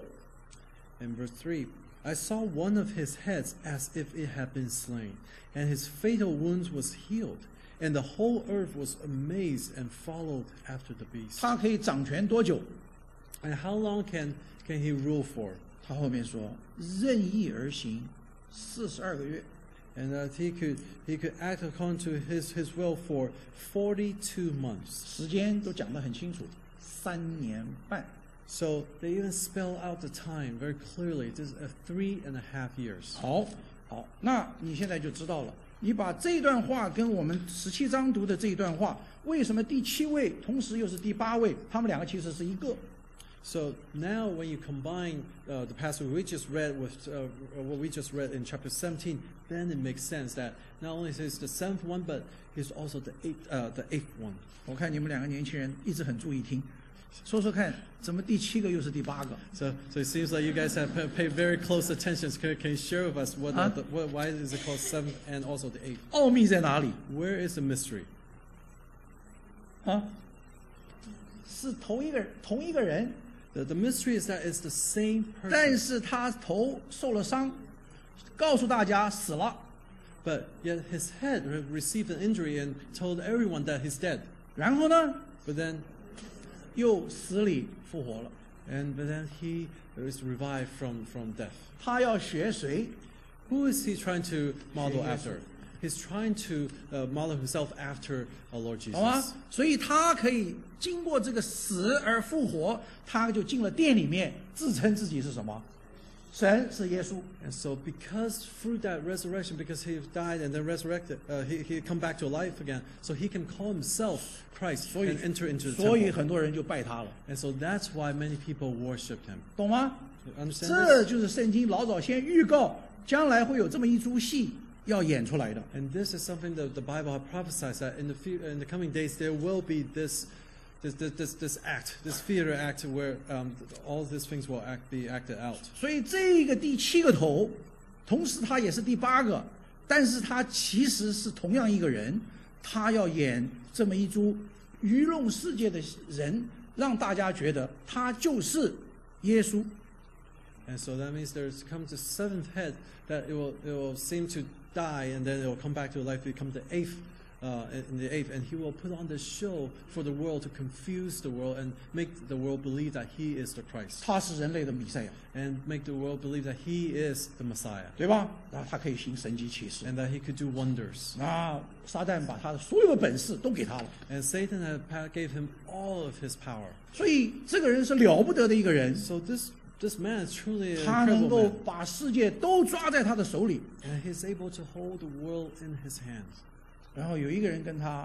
And verse three, I saw one of his heads as if it had been slain, and his fatal wounds was healed, and the whole earth was amazed and followed after the beast. 他可以掌权多久？ And how long can, can he rule for? 他后面说任意而行，四十二个月。 And that he could he could act according to his, his will for forty-two months. 时间都讲得很清楚，三年半。 So they even spell out the time very clearly. This is a three and a half years. 好，好，那你现在就知道了。你把这段话跟我们十七章读的这一段话，为什么第七位同时又是第八位？他们两个其实是一个。 So now when you combine uh, the passage we just read with uh, what we just read in chapter seventeen, then it makes sense that not only is he the seventh one, but he's also the eighth, uh, the eighth one. 我看你们两个年轻人一直很注意听，说说看，怎么第七个又是第八个？ So, so it seems like you guys have pa- paid very close attention. Can, can you share with us what, Huh? uh, the, what, why is it called seventh and also the eighth? 奥秘在哪里？ Where is the mystery? 啊，是同一个同一个人， The, the mystery is that it's the same 但 person, 是他头受了伤，告诉大家死了， but yet his head re- received an injury and told everyone that he's dead. 然后呢， But then, 又死里复活了。 and but then he is revived from, from death. 他要学谁？ Who is he trying to model 学耶稣。 after? He's trying to uh, model himself after our Lord 好吗 Jesus.？ 所以他可以经过这个死而复活，他就进了殿里面，自称自己是什么？神是耶稣。 And so, because through that resurrection, because he died and then resurrected, uh, he he come back to life again. So he can call himself Christ 所以 and enter into the 所以 temple. 很多人就拜他了， And so that's why many people worship him. 懂吗？ You understand 这 this? 就是圣经老早先预告将来会有这么一出戏要演出来的。 And this is something that the Bible has prophesied that in the few, in the coming days there will be this. This, this, this, this act, this theater act, where um, all these things will act, be acted out. 所以这个第七个头，同时他也是第八个，但是他其实是同样一个人，他要演这么一出愚弄世界的人，让大家觉得他就是耶稣。 And so that means there's comes the seventh head that it will it will seem to die and then it will come back to life, become the eighth, uh, in the eighth, and he will put on the show for the world to confuse the world and make the world believe that he is the Christ 他是人类的弥赛亚， and make the world believe that he is the Messiah 对吧？然后他可以行神迹奇事。 and that he could do wonders. 那撒旦把他的所有的本事都给他了， And Satan had pa- gave him all of his power. 所以这个人是了不得的一个人， So this this man is truly an 他能 incredible 够 man, 把世界都抓在他的手里。 and he's able to hold the world in his hands. 然后有一个人跟他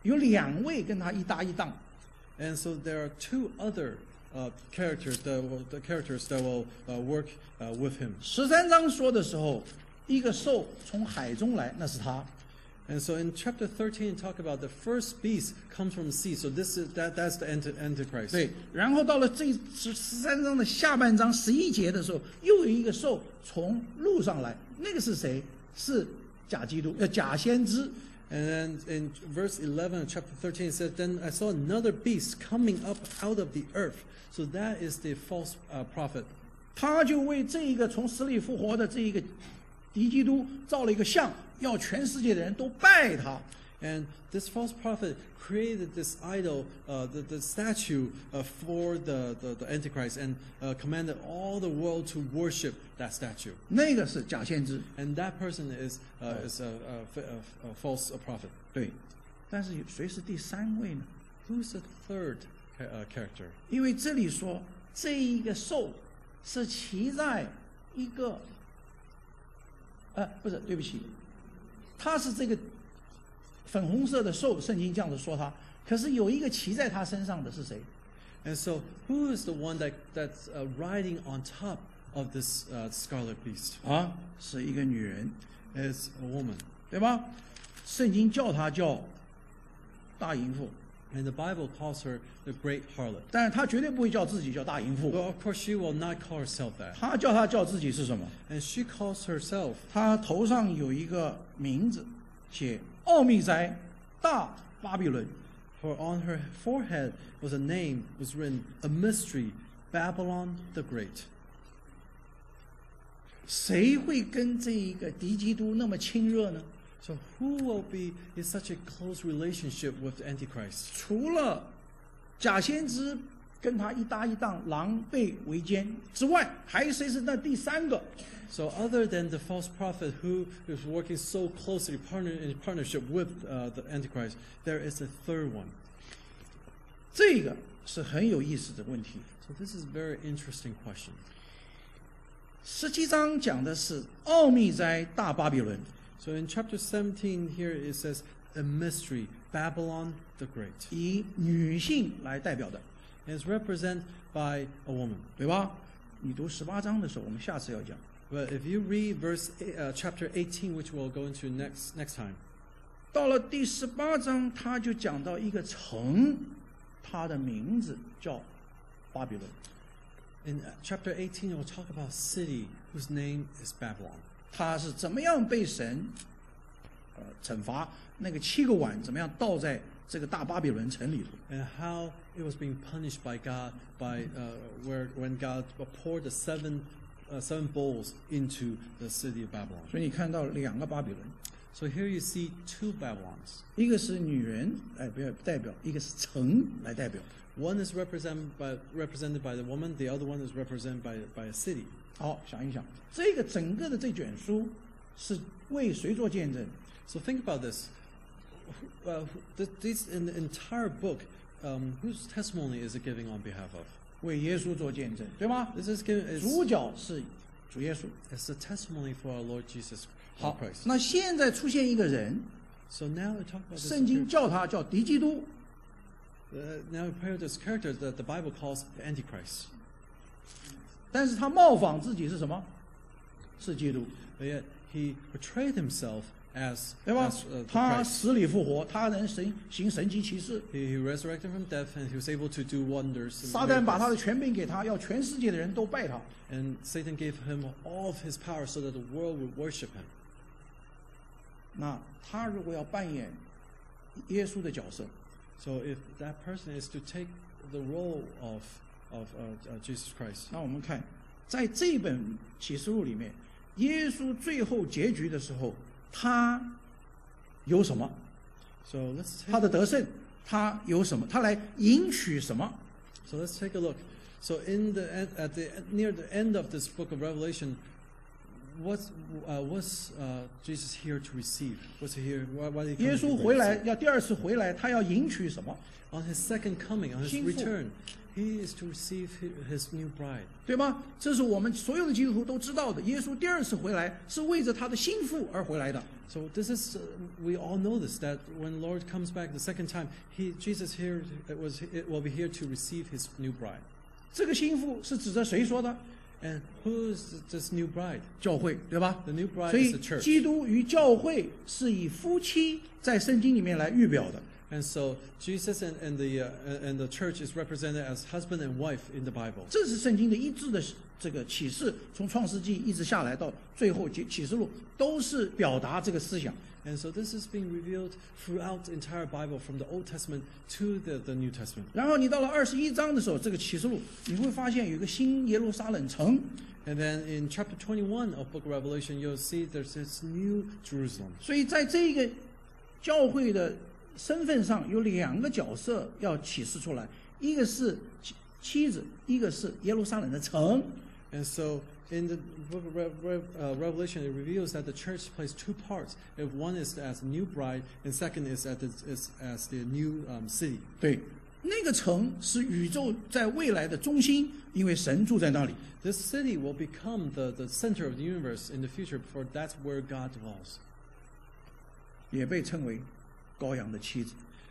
有两位跟他一搭一档。 And so there are two other uh, characters that will, the characters that will uh, work uh, with him. 十三章说的时候，一个兽从海中来，那是他。 And so in chapter thirteen, talk about the first beast comes from the sea. So this is that that's the anti- Antichrist. 对，然后到了这十十三章的下半章十一节的时候，又有一个兽从路上来，那个是谁？是假基督，呃，假先知。 And then in verse eleven of chapter thirteen, it says, "Then I saw another beast coming up out of the earth." So that is the false uh, prophet. 他就为这一个从死里复活的这一个敌基督造了一个像，要全世界的人都拜他。 And this false prophet created this idol, uh, the, the statue uh, for the, the, the Antichrist, and uh, commanded all the world to worship that statue. 那个是假先知， And that person is uh, is a, a, a, a false prophet. 对。但是谁是第三位呢？ Who's the third ca- uh, character? 因为这里说这一个兽是骑在一个，呃，不是，对不起，他是这个粉红色的兽，圣经这样子说他。可是有一个骑在他身上的是谁？ And so, who is the one that that's uh, riding on top of this uh, scarlet beast? 啊，是一个女人， It's a woman. 对吧？圣经叫她叫大淫妇， And the Bible calls her the great harlot. 但是她绝对不会叫自己叫大淫妇， Well, of course, she will not call herself that. 她叫她叫自己是什么？ And she calls herself, 她头上有一个名字，写奥秘斋大巴比伦。 for on her forehead was a name, was written, a mystery, Babylon the Great. 谁会跟这一个敌基督那么亲热呢？ So who will be in such a close relationship with the Antichrist? 除了假先知跟他一搭一档、狼狈为奸之外，还谁是那第三个？ So other than the false prophet who is working so closely partner, in partnership with uh, the Antichrist, there is a third one. 这个是很有意思的问题。 So this is a very interesting question. 十七章讲的是奥秘斋大巴比伦， So in chapter seventeen here it says, a mystery, Babylon the Great. 以女性来代表的， And it's represented by a woman. 对吧？你读十八章的时候，我们下次要讲。 But if you read verse uh, chapter eighteen, which we'll go into next next time, 到了第十八章，他就讲到一个城，它的名字叫巴比伦。 in chapter eighteen it will talk about a city whose name is Babylon. 他是怎么样被神呃惩罚？那个七个碗怎么样倒在这个大巴比伦城里头？ And how it was being punished by God by uh, where when God poured the seven uh, seven bowls into the city of Babylon. 所以你看到两个巴比伦， So here you see two Babylons. 一个是女人来表代表，一个是城来代表。 One is represented by represented by the woman, the other one is represented by by a city. 好，想一想，这个整个的这卷书是为谁做见证？ So think about this. Uh, th- this in the entire book, um, whose testimony is it giving on behalf of? 为耶稣做见证，对吗？ This is giving. It's, 主角是主耶稣。 it's a testimony for our Lord Jesus 好 Christ. ， 那现在出现一个人， So now we talk about this. 圣经 character. 叫他叫敌基督， Uh, now we pray this character that the Bible calls the Antichrist. 但是他冒仿自己是什么？是基督， But yet he portrayed himself as, 对吧 as uh,？the 他 Christ. 死里复活，他能神行神迹奇事。 He, he resurrected from death and he was able to do wonders. and 撒旦把他 miracles. 的权柄给他，要全世界的人都拜他。 And Satan gave him all of his power so that the world would worship him. 那他如果要扮演耶稣的角色， So if that person is to take the role of of uh, uh, Jesus Christ, 那我们看，在这本启示录里面，耶稣最后结局的时候，他有什么？ so let's 他 take, 的得胜，他有什么？他来迎娶什么？ so let's take a look. So in the end, at the near the end of this book of Revelation, what's uh, what's uh, Jesus here to receive? What's he here? What, what he 耶 coming 稣 to 回来 receive? 要第二次回来，他要迎娶什么？ On his second coming, on his 心腹。 return, he is to receive hi- his new bride. 对吗？这是我们所有的基督徒都知道的。耶稣第二次回来是为着他的心腹而回来的。 So this is uh, we all know this, that when Lord comes back the second time, he Jesus here it was it will be here to receive his new bride. 这个心腹是指着谁说的？ And who is this new bride? 教会，对吧？ The new bride 所 is 以 the church. 基督与教会是以夫妻在圣经里面来预表的。 And so Jesus and, and the uh, and the church is represented as husband and wife in the Bible. 这是圣经的一致的这个启示，从创世纪一直下来到最后启启示录，都是表达这个思想。 And so this is being revealed throughout the entire Bible, from the Old Testament to the, the New Testament. 然后你到了二十一章的时候，这个启示录你会发现有一个新耶路撒冷城， And then in chapter twenty-one of Book of Revelation, you'll see there's this new Jerusalem. 所以在这个教会的身份上有两个角色要启示出来，一个是妻妻子，一个是耶路撒冷的城。 And so in the book of Re- Re- uh, Revelation, it reveals that the church plays two parts. If one is as a new bride, and second is, at the, is as the new um, city. 对，那个城是宇宙在未来的中心，因为神住在那里。 This city will become the, the center of the universe in the future, for that's where God dwells. 也被称为羔羊的妻子。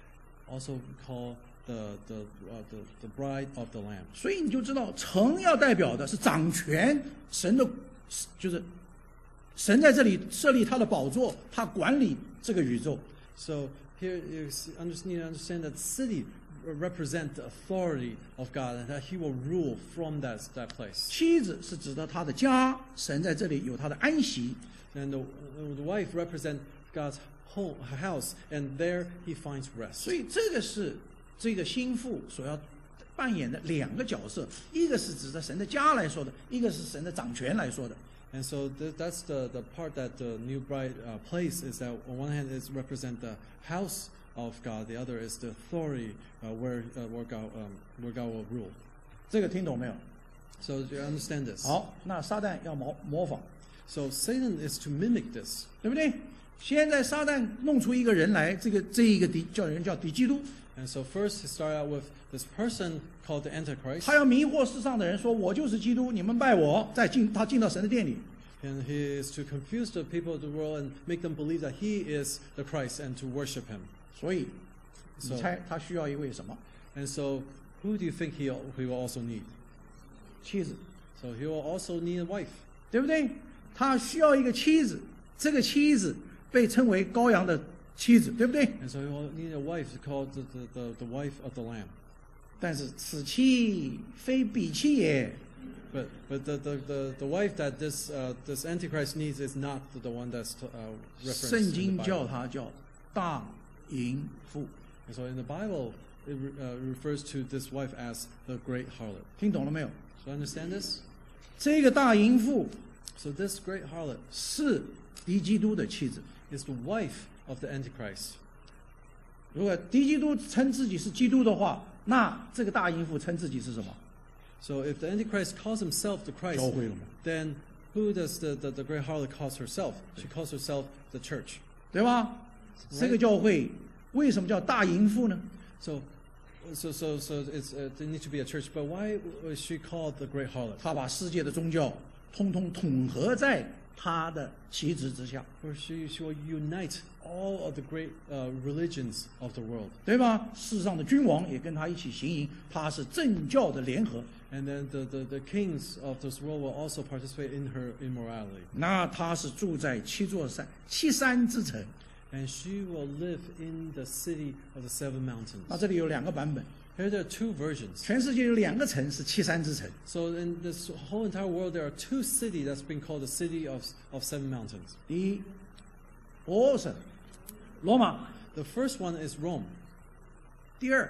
Also called the, the, uh, the, the bride of the Lamb. 所以你就知道，城要代表的是掌权，神的，就是神在这里设立他的宝座，他管理这个宇宙。 So here you see- under- need to understand that city represent the authority of God, and that He will rule from that, that place. 妻子是指的他的家，神在这里有他的安息。 And the, the wife represent God's home, house, and there He finds rest. 所以这个是这个心腹所要扮演的两个角色，一个是指着神的家来说的，一个是神的掌权来说的。 And so th- that's the, the part that the new bride uh, plays, is that on one hand is represent the house of God, the other is the authority uh, where, uh, where, God, um, where God will rule. 这个听懂没有？ So do you understand this? 好，那撒旦要模模仿， So Satan is to mimic this. 对不对？现在撒旦弄出一个人来，这个这一个敌叫人叫敌基督， And so first he started out with this person called the Antichrist. 他要迷惑世上的人，说我就是基督，你们拜我，再进他进到神的殿里。 And he is to confuse the people of the world and make them believe that he is the Christ and to worship him. 所以，你 So- 猜他需要一位什么 And so who do you think he, he will also need? 妻子， So he will also need a wife. 对不对？他需要一个妻子，这个妻子被称为羔羊的妻子，对不对？ And so he will need a wife called the, the, the, the wife of the Lamb. 但是此妻非彼妻也， But, but the, the, the, the wife that this, uh, this Antichrist needs is not the, the one that's uh, referenced 圣 in 经 the 叫 Bible. 他叫大淫妇， And so in the Bible, it re- uh, refers to this wife as the great harlot. 听懂了没有？ So understand this? 这个大淫妇 So this great harlot 是敌基督的妻子。 is the wife of the Antichrist. 如果敌基督称自己是基督的话，那这个大淫妇称自己是什么？ So if the Antichrist calls himself the Christ, 教会了吗？ then who does the, the, the great harlot calls herself? She calls herself the church. 对吧？这个教会为什么叫大淫妇呢？ So, so, so, so it's, uh, there needs to be a church. But why was she called the great harlot? 他把世界的宗教通通统合在他的旗帜之下， For she, she will unite all of the great uh, religions of the world. 对吧？世上的君王也跟他一起行营，他是政教的联合。 And then the, the, the kings of this world will also participate in her immorality. 那他是住在七座山、七山之城。 And she will live in the city of the seven mountains. 那这里有两个版本， Here there are two versions. 全世界有两个城是七山之城， So in this whole entire world, there are two cities that's been called the city of, of seven mountains. 第一，波神，罗马； The first one is Rome. 第二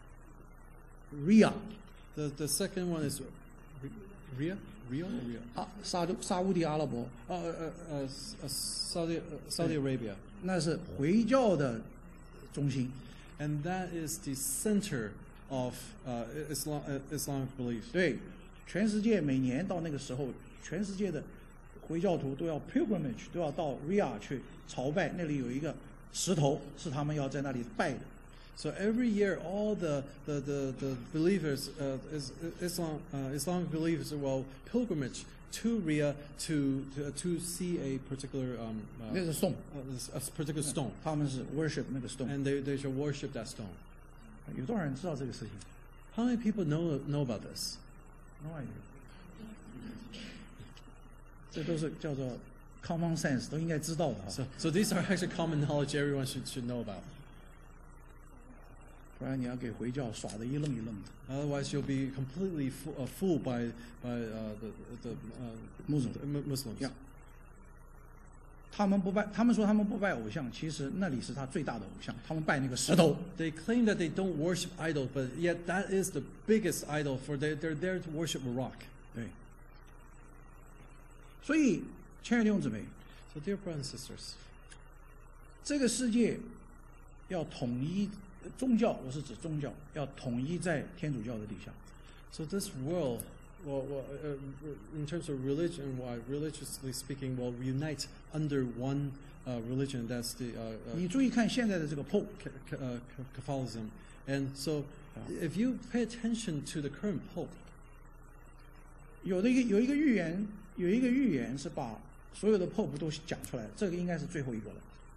，Ria The, the second one is Ria? Rio or Ria? 啊，沙都沙乌地阿拉伯， Uh, uh, uh, uh, Saudi, uh, Saudi Arabia. 那是回教的中心。 And that is the center of uh, Islam, uh, Islamic belief. 对，全世界每年到那个时候，全世界的回教徒都要 pilgrimage， 都要到 Riyadh 去朝拜，那里有一个石头是他们要在那里拜的。 So every year, all the the the, the believers, uh, is, Islam uh, Islamic believers, will pilgrimage to Riyadh to to, to see a particular um, 那 uh, 是 stone， a, a particular stone, 他们是 worship 那个 stone。 and they they should worship that stone. 有多少人知道这个事情 How many people know know about this? ？No idea。这都是叫做 common sense， 都应该知道的哈。 So so these are actually common knowledge everyone should should know about. 不然你要给回教耍得一愣一愣的。 Otherwise, you'll be completely fo- uh, fooled by by uh, the the uh, Muslim the Mu- Muslims. Yeah. 他们不拜，他们说他们不拜偶像，其实那里是他最大的偶像，他们拜那个石头。 They claim that they don't worship idols, but yet that is the biggest idol. For they they're there to worship a rock. 对。所以，亲爱的弟兄姊妹， So, dear brothers and sisters, 这个世界要统一宗教，我是指宗教要统一在天主教的底下。 so this world, well, well uh, in terms of religion, well, religiously speaking, will unite under one uh, religion. That's the uh, 你 uh, 注意看现在的这个 Pope， ca- ca- uh, Catholicism. And so, if you pay attention to the current pope, 有的一个有一个预言，有一个预言是把所有的 Pope 都讲出来，这个应该是最后一个了。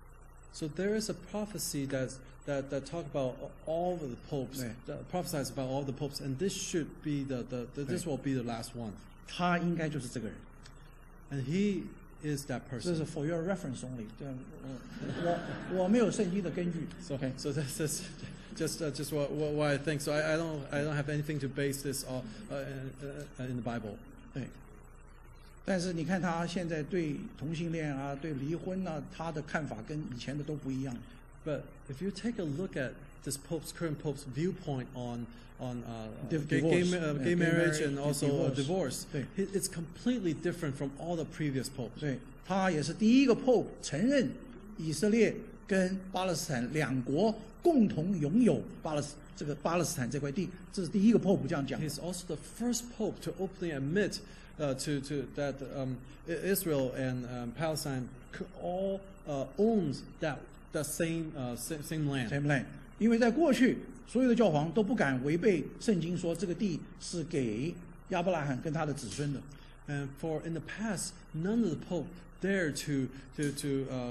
so there is a prophecy that's, that that talk about all of the popes, 네. that prophesies about all the popes, and this should be the, the, the this 네. will be the last one. 他应该就是这个人。 And he is that 这 person. 是 for your reference only， 这样我我我没有圣经的根据。 So, OK， so this is just uh, just what, what what I think. So I, I don't I don't have anything to base this on uh, in, uh, in the Bible. 对。但是你看他现在对同性恋啊、对离婚啊，他的看法跟以前的都不一样。 But if you take a look at this pope's current pope's viewpoint on on uh, Div- gay, gay, divorce. ma- uh, Yeah, gay gay marriage marriage, and also divorce. uh, divorce, 对。 it- it's completely different from all the previous popes. 对，他也是第一个 Pope 承认以色列跟巴勒斯坦两国共同拥有巴勒斯这个巴勒斯坦这块地，这是第一个 Pope 这样讲。 He's also the first pope to openly admit uh, to to that um, I- Israel and um, Palestine c- all uh, owns that that same uh, sa- same land. Same land，因为在过去所有的教皇都不敢违背圣经说这个地是给亚伯拉罕跟他的子孙的。 And for in the past, none of the pope dared to to to uh, uh,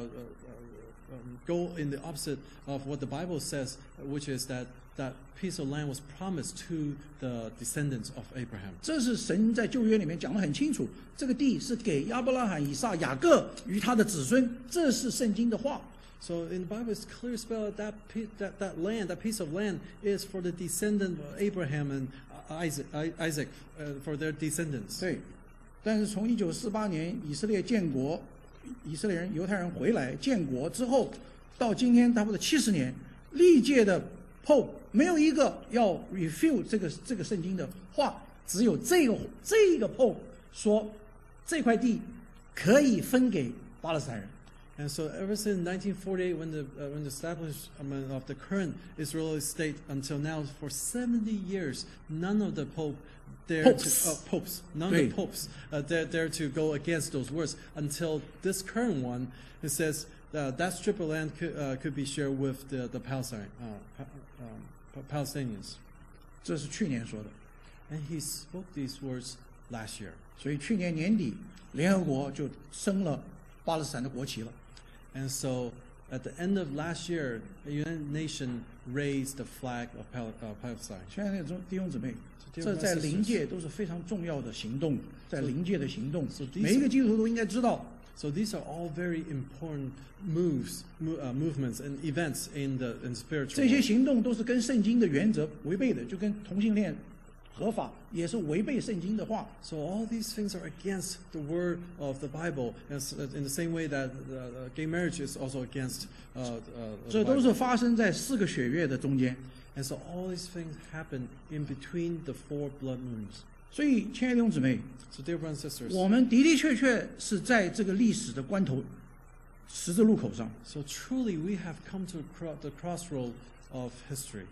uh, um, go in the opposite of what the Bible says, which is that that piece of land was promised to the descendants of Abraham. 这是神在旧约里面讲得很清楚，这个地是给亚伯拉罕、以撒、雅各与他的子孙，这是圣经的话。 So in the Bible, it's clear spelled that pi- that that land, that piece of land, is for the descendant of Abraham and Isaac, Isaac uh, for their descendants. 对，但是从一九四八年以色列建国，以色列人、犹太人回来建国之后，到今天差不多七十年，历届的 Pope 没有一个要 refute 这个这个圣经的话，只有这个这个 Pope 说这块地可以分给巴勒斯坦人。 And so, ever since nineteen forty-eight, when the uh, when the establishment of the current Israeli state until now, for seventy years, none of the pope dared Popes. to uh, popes, none of Right. the popes uh, dare, dare to go against those words. Until this current one, it says uh, that strip of land could, uh, could be shared with the the Palestine uh, pa- um, Pa- Palestinians. 这是去年说的， And he spoke these words last year. 所以去年年底联合国就升了巴勒斯坦的国旗了。 And so, at the end of last year, the United Nations raised the flag of Pal- uh, Palestine. 现在那种弟兄姊妹， So dear 这在 brothers and 灵界都是非常重要的行动，在 So- 灵界的行动 so，these 每一个基督徒都应该知道。 So these are all very important moves, mo- uh, movements, and events in the in spiritual. 这些 world. 行动都是跟圣经的原则违背的，就跟同性恋合法也是违背圣经的话。 So all these things are against the word of the Bible, as, uh, in the same way that uh, gay marriage is also against uh, uh, the 这都 Bible. 是发生在四个血月的中间。 And so all these things happen in between the four blood moons. 所以，亲爱的弟兄姊妹， So dear brothers and sisters, 我们的的确确是在这个历史的关头、十字路口上。 so truly we have come to cro- the crossroad of history.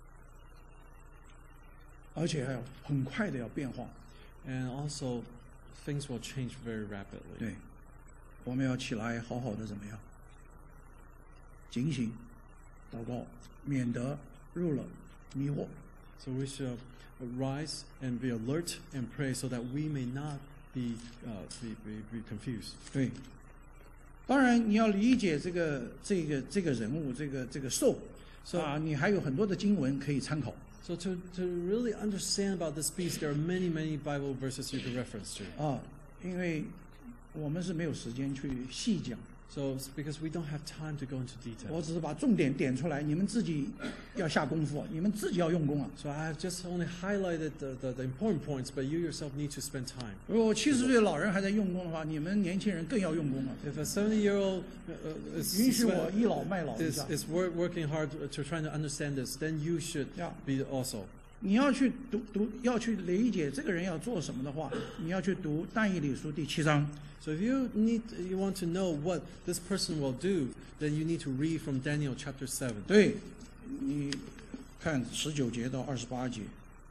而且还要很快的要变化。 And also things will change very rapidly. 对，我们要起来好好的怎么样？警醒、祷告，免得入了迷惑。 So we should rise and be alert and pray so that we may not be uh, be, be be confused. 对，当然你要理解这个这个这个人物，这个这个兽， So- 啊，你还有很多的经文可以参考 So to to really understand about this beast, there are many many Bible verses you can reference to. 啊，因为我们是没有时间去细讲， So it's because we don't have time to go into 我 detail. 只是把重点点出来，你们自己要下功夫啊，你们自己要用功啊。 So I have just only highlighted the, the, the important points, but you yourself need to spend time. 如果七十岁的老人还在用功的话，你们年轻人更要用功啊。 If a seventy-year-old uh, is, 允许我倚老卖老一 is, 下。 is work, working hard to, to trying to understand this, then you should Yeah. be also. 你要去读读，要去理解这个人要做什么的话，你要去读但以理书第七章。 So if you need, you want to know what this person will do, then you need to read from Daniel chapter seven. 对，你看十九节到二十八节。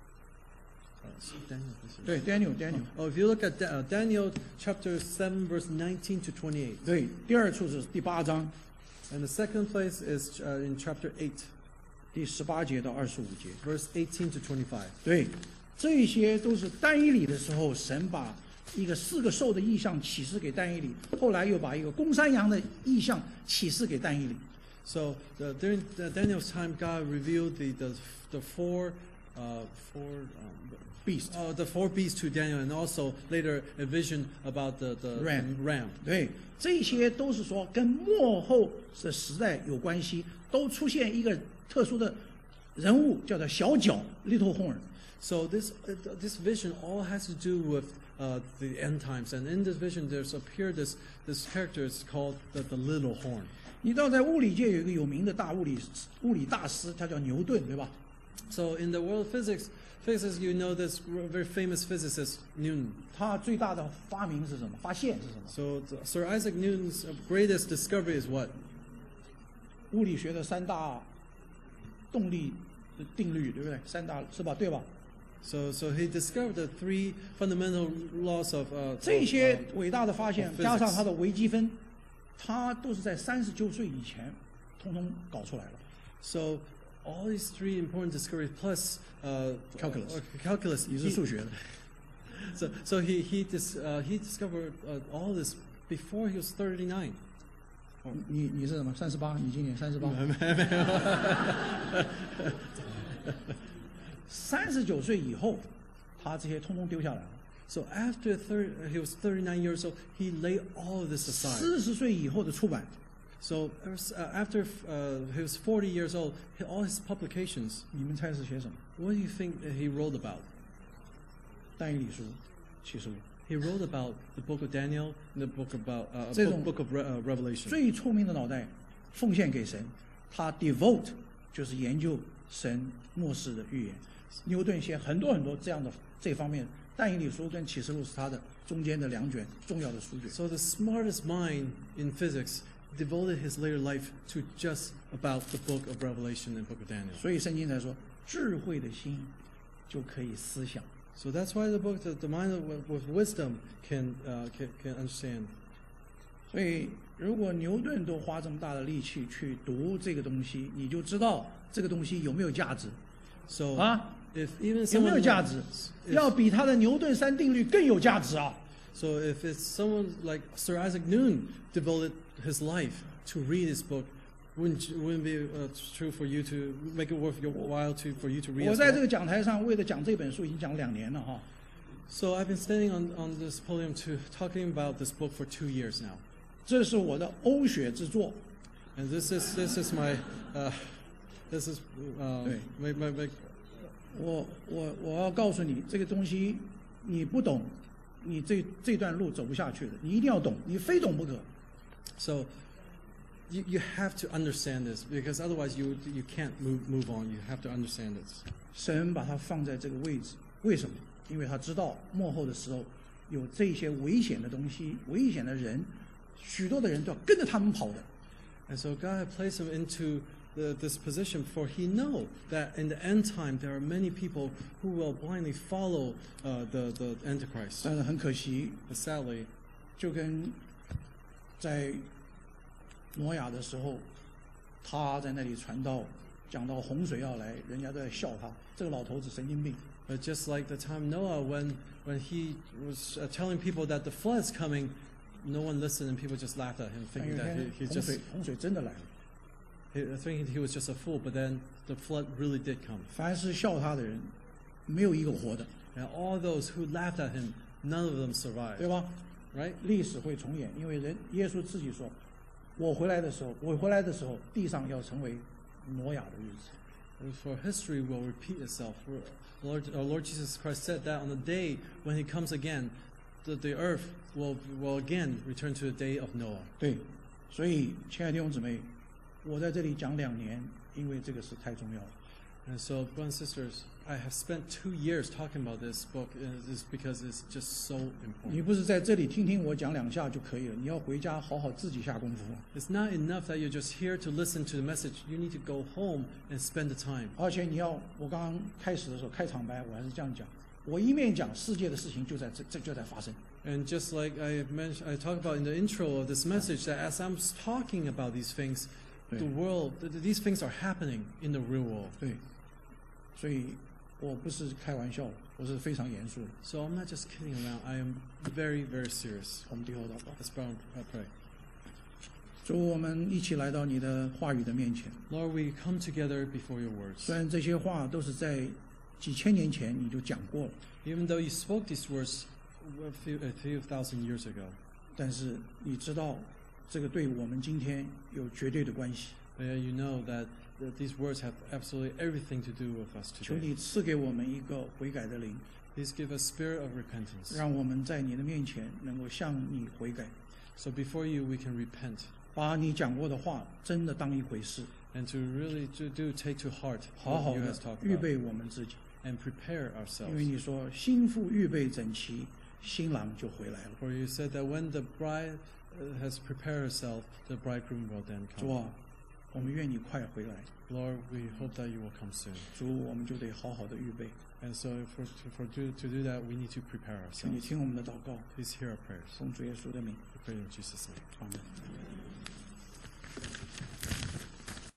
Uh, Daniel, this is- 对 ，Daniel Daniel。 Oh, if you look at Da- uh, Daniel chapter seven, verse nineteen to twenty-eight, 对，第二处是第八章 and the second place is uh, in chapter eight, 第十八节到二十五节。 verse eighteen to twenty-five. 对，这些都是但以理的时候，神把一个四个兽的意象启示给但以理，后来又把一个公山羊的意象启示给但以理。 So uh, during uh, Daniel's time, God revealed the the, the four uh, four um, Beast. uh, the four beasts to Daniel, and also later a vision about the the Ram. ram. 对，这些都是说跟末后的时代有关系，都出现一个特殊的人物，叫做小角 （Little Horn）。 So this uh, this vision all has to do with uh, the end times, and in this vision, there's appeared this this character is called the, the little horn. 你知道，在物理界有一个有名的大物理物理大师，他叫牛顿，对吧？ So in the world of physics, physics, you know this r- very famous physicist Newton. 他最大的发明是什么？发现是什么？ So the, Sir Isaac Newton's greatest discovery is what? 物理学的三大动力的定律，对不对？三大是吧？对吧？ So so he discovered the three fundamental laws of uh, 这些 of, uh, 伟大的发现 of， 加上 physics. 他的微积分，他都是在三十九岁以前，通通搞出来了。 So all these three important discoveries plus uh, Calculus. uh, calculus. 你是 he- 数学的， So, so he he dis, uh, he discovered uh, all this before he was thirty-nine. 你你是什么？三十八？你今年三十八？三十九岁以后，他这些通通丢下来了。 So after thir- he was thirty-nine years old, he laid all of this aside. 四十岁以后的出版， So uh, after uh, he was forty years old, he- all his publications. 你们猜是写什么？ What do you think he wrote about? 但以理书、启示录。 He wrote about the book of Daniel and the book about uh, a 这 book, 种 book of Re- uh, Revelation. 最聪明的脑袋奉献给神，他 devote 就是研究神末世的预言。牛顿写很多很多这样的这方面，但以理书跟启示录是他的中间的两卷重要的书卷。 So the smartest mind in physics devoted his later life to just about the book of Revelation and book of Daniel. 所以圣经才说，智慧的心就可以思想。 So that's why the book, the, the mind of, with wisdom can, uh, can can understand. 所以，如果牛顿都花这么大的力气去读这个东西，你就知道这个东西有没有价值 So 啊？ if even 有没 someone 有价值？ if- 要比他的牛顿三定律更有价值啊！ so if it's someone like Sir Isaac Newton devoted his life to read this book, wouldn't you- wouldn't it be uh, true for you to make it worth your while to for you to read 我 as 在这 well? 个讲台上为了讲这本书已经讲两年了哈。 So I've been standing on, on this podium to talking about this book for two years now, 这是我的欧血之作， and this is this is my uh, this is uh, Right. my, my, my, 我我我要告诉你，这个东西你不懂，你这这段路走不下去的。你一定要懂，你非懂不可。 so you, you have to understand this because otherwise you you can't move move on. You have to understand this. 神把它放在这个位置，为什么？因为他知道幕后的时候有这些危险的东西、危险的人，许多的人都要跟着他们跑的。 And so God had placed him into the, this position, for he know that in the end time there are many people who will blindly follow uh, the, the Antichrist. 但是很可惜， But sadly, 就跟在挪亚的时候，他在那里传道，讲到洪水要来，人家都在笑他，这个老头子神经病。 but just like the time Noah, when when he was uh, telling people that the flood is coming, no one listened and people just laughed at him, 但有 thinking 一 that 天 he, he 洪 just 水洪水真的来了， he, thinking he was just a fool. But then the flood really did come, 凡是笑他的人，没有一个活的， and all those who laughed at him, none of them survived. 对吧？ Right? 历史会重演，因为人耶稣自己说，我回来的时候，我回来的时候，地上要成为挪亚的日子。 And for history will repeat itself. For Lord, our Lord Jesus Christ said that on the day when He comes again, the, the earth will will again return to the day of Noah. 对，所以亲爱的弟兄姊妹，我在这里讲两年，因为这个是太重要了。 And so, brothers and sisters, I have spent two years talking about this book uh, is because it's just so 你 important. 不是在这里听听我讲两下就可以了，你要回家好好自己下功夫。 It's not enough that you're just here to listen to the message. You need to go home and spend the time. 而且你要，我刚刚开始的时候开场白，我还是这样讲，我一面讲世界的事情就在这这就在发生， And just like I mentioned, I talked about in the intro of this message, that as I'm talking about these things, the Yeah. world, th- these things are happening in the real world. 对，所以我不是开玩笑，我是非常严肃的。 So I'm not just kidding around. I am very, very serious. 我们低头祷告， Let's bow and pray. 主，我们一起来到你的话语的面前。 Lord, we come together before your words. 虽然这些话都是在几千年前你就讲过了， Even though you spoke these words a few, a few thousand years ago, 但是你知道，这个对我们今天有绝对的关系。 but yet you know that, that these words have absolutely everything to do with us 求 today. 你赐给我们一个悔改的灵， Please give us spirit of repentance. 让我们在你的面前能够向你悔改， So before you, we can repent 把你讲过的话真的当一回事， and to really to do take to heart 好 what 好 you 的 have talked 预 about 备我们自己。 and prepare 因 ourselves. 为你说心腹预备整齐，新郎就回来了。 For you said that when the bride uh, has prepared herself, the bridegroom will then 主 come. 啊，我们愿你快回来。 Lord, we hope that you will come soon. 主，我们就得好好的预备。 And so for, for do, to do that, we need to prepare 请你 ourselves. 听我们的祷告， Please hear our prayers. 奉主耶稣的名， We pray in Jesus' name. 阿门。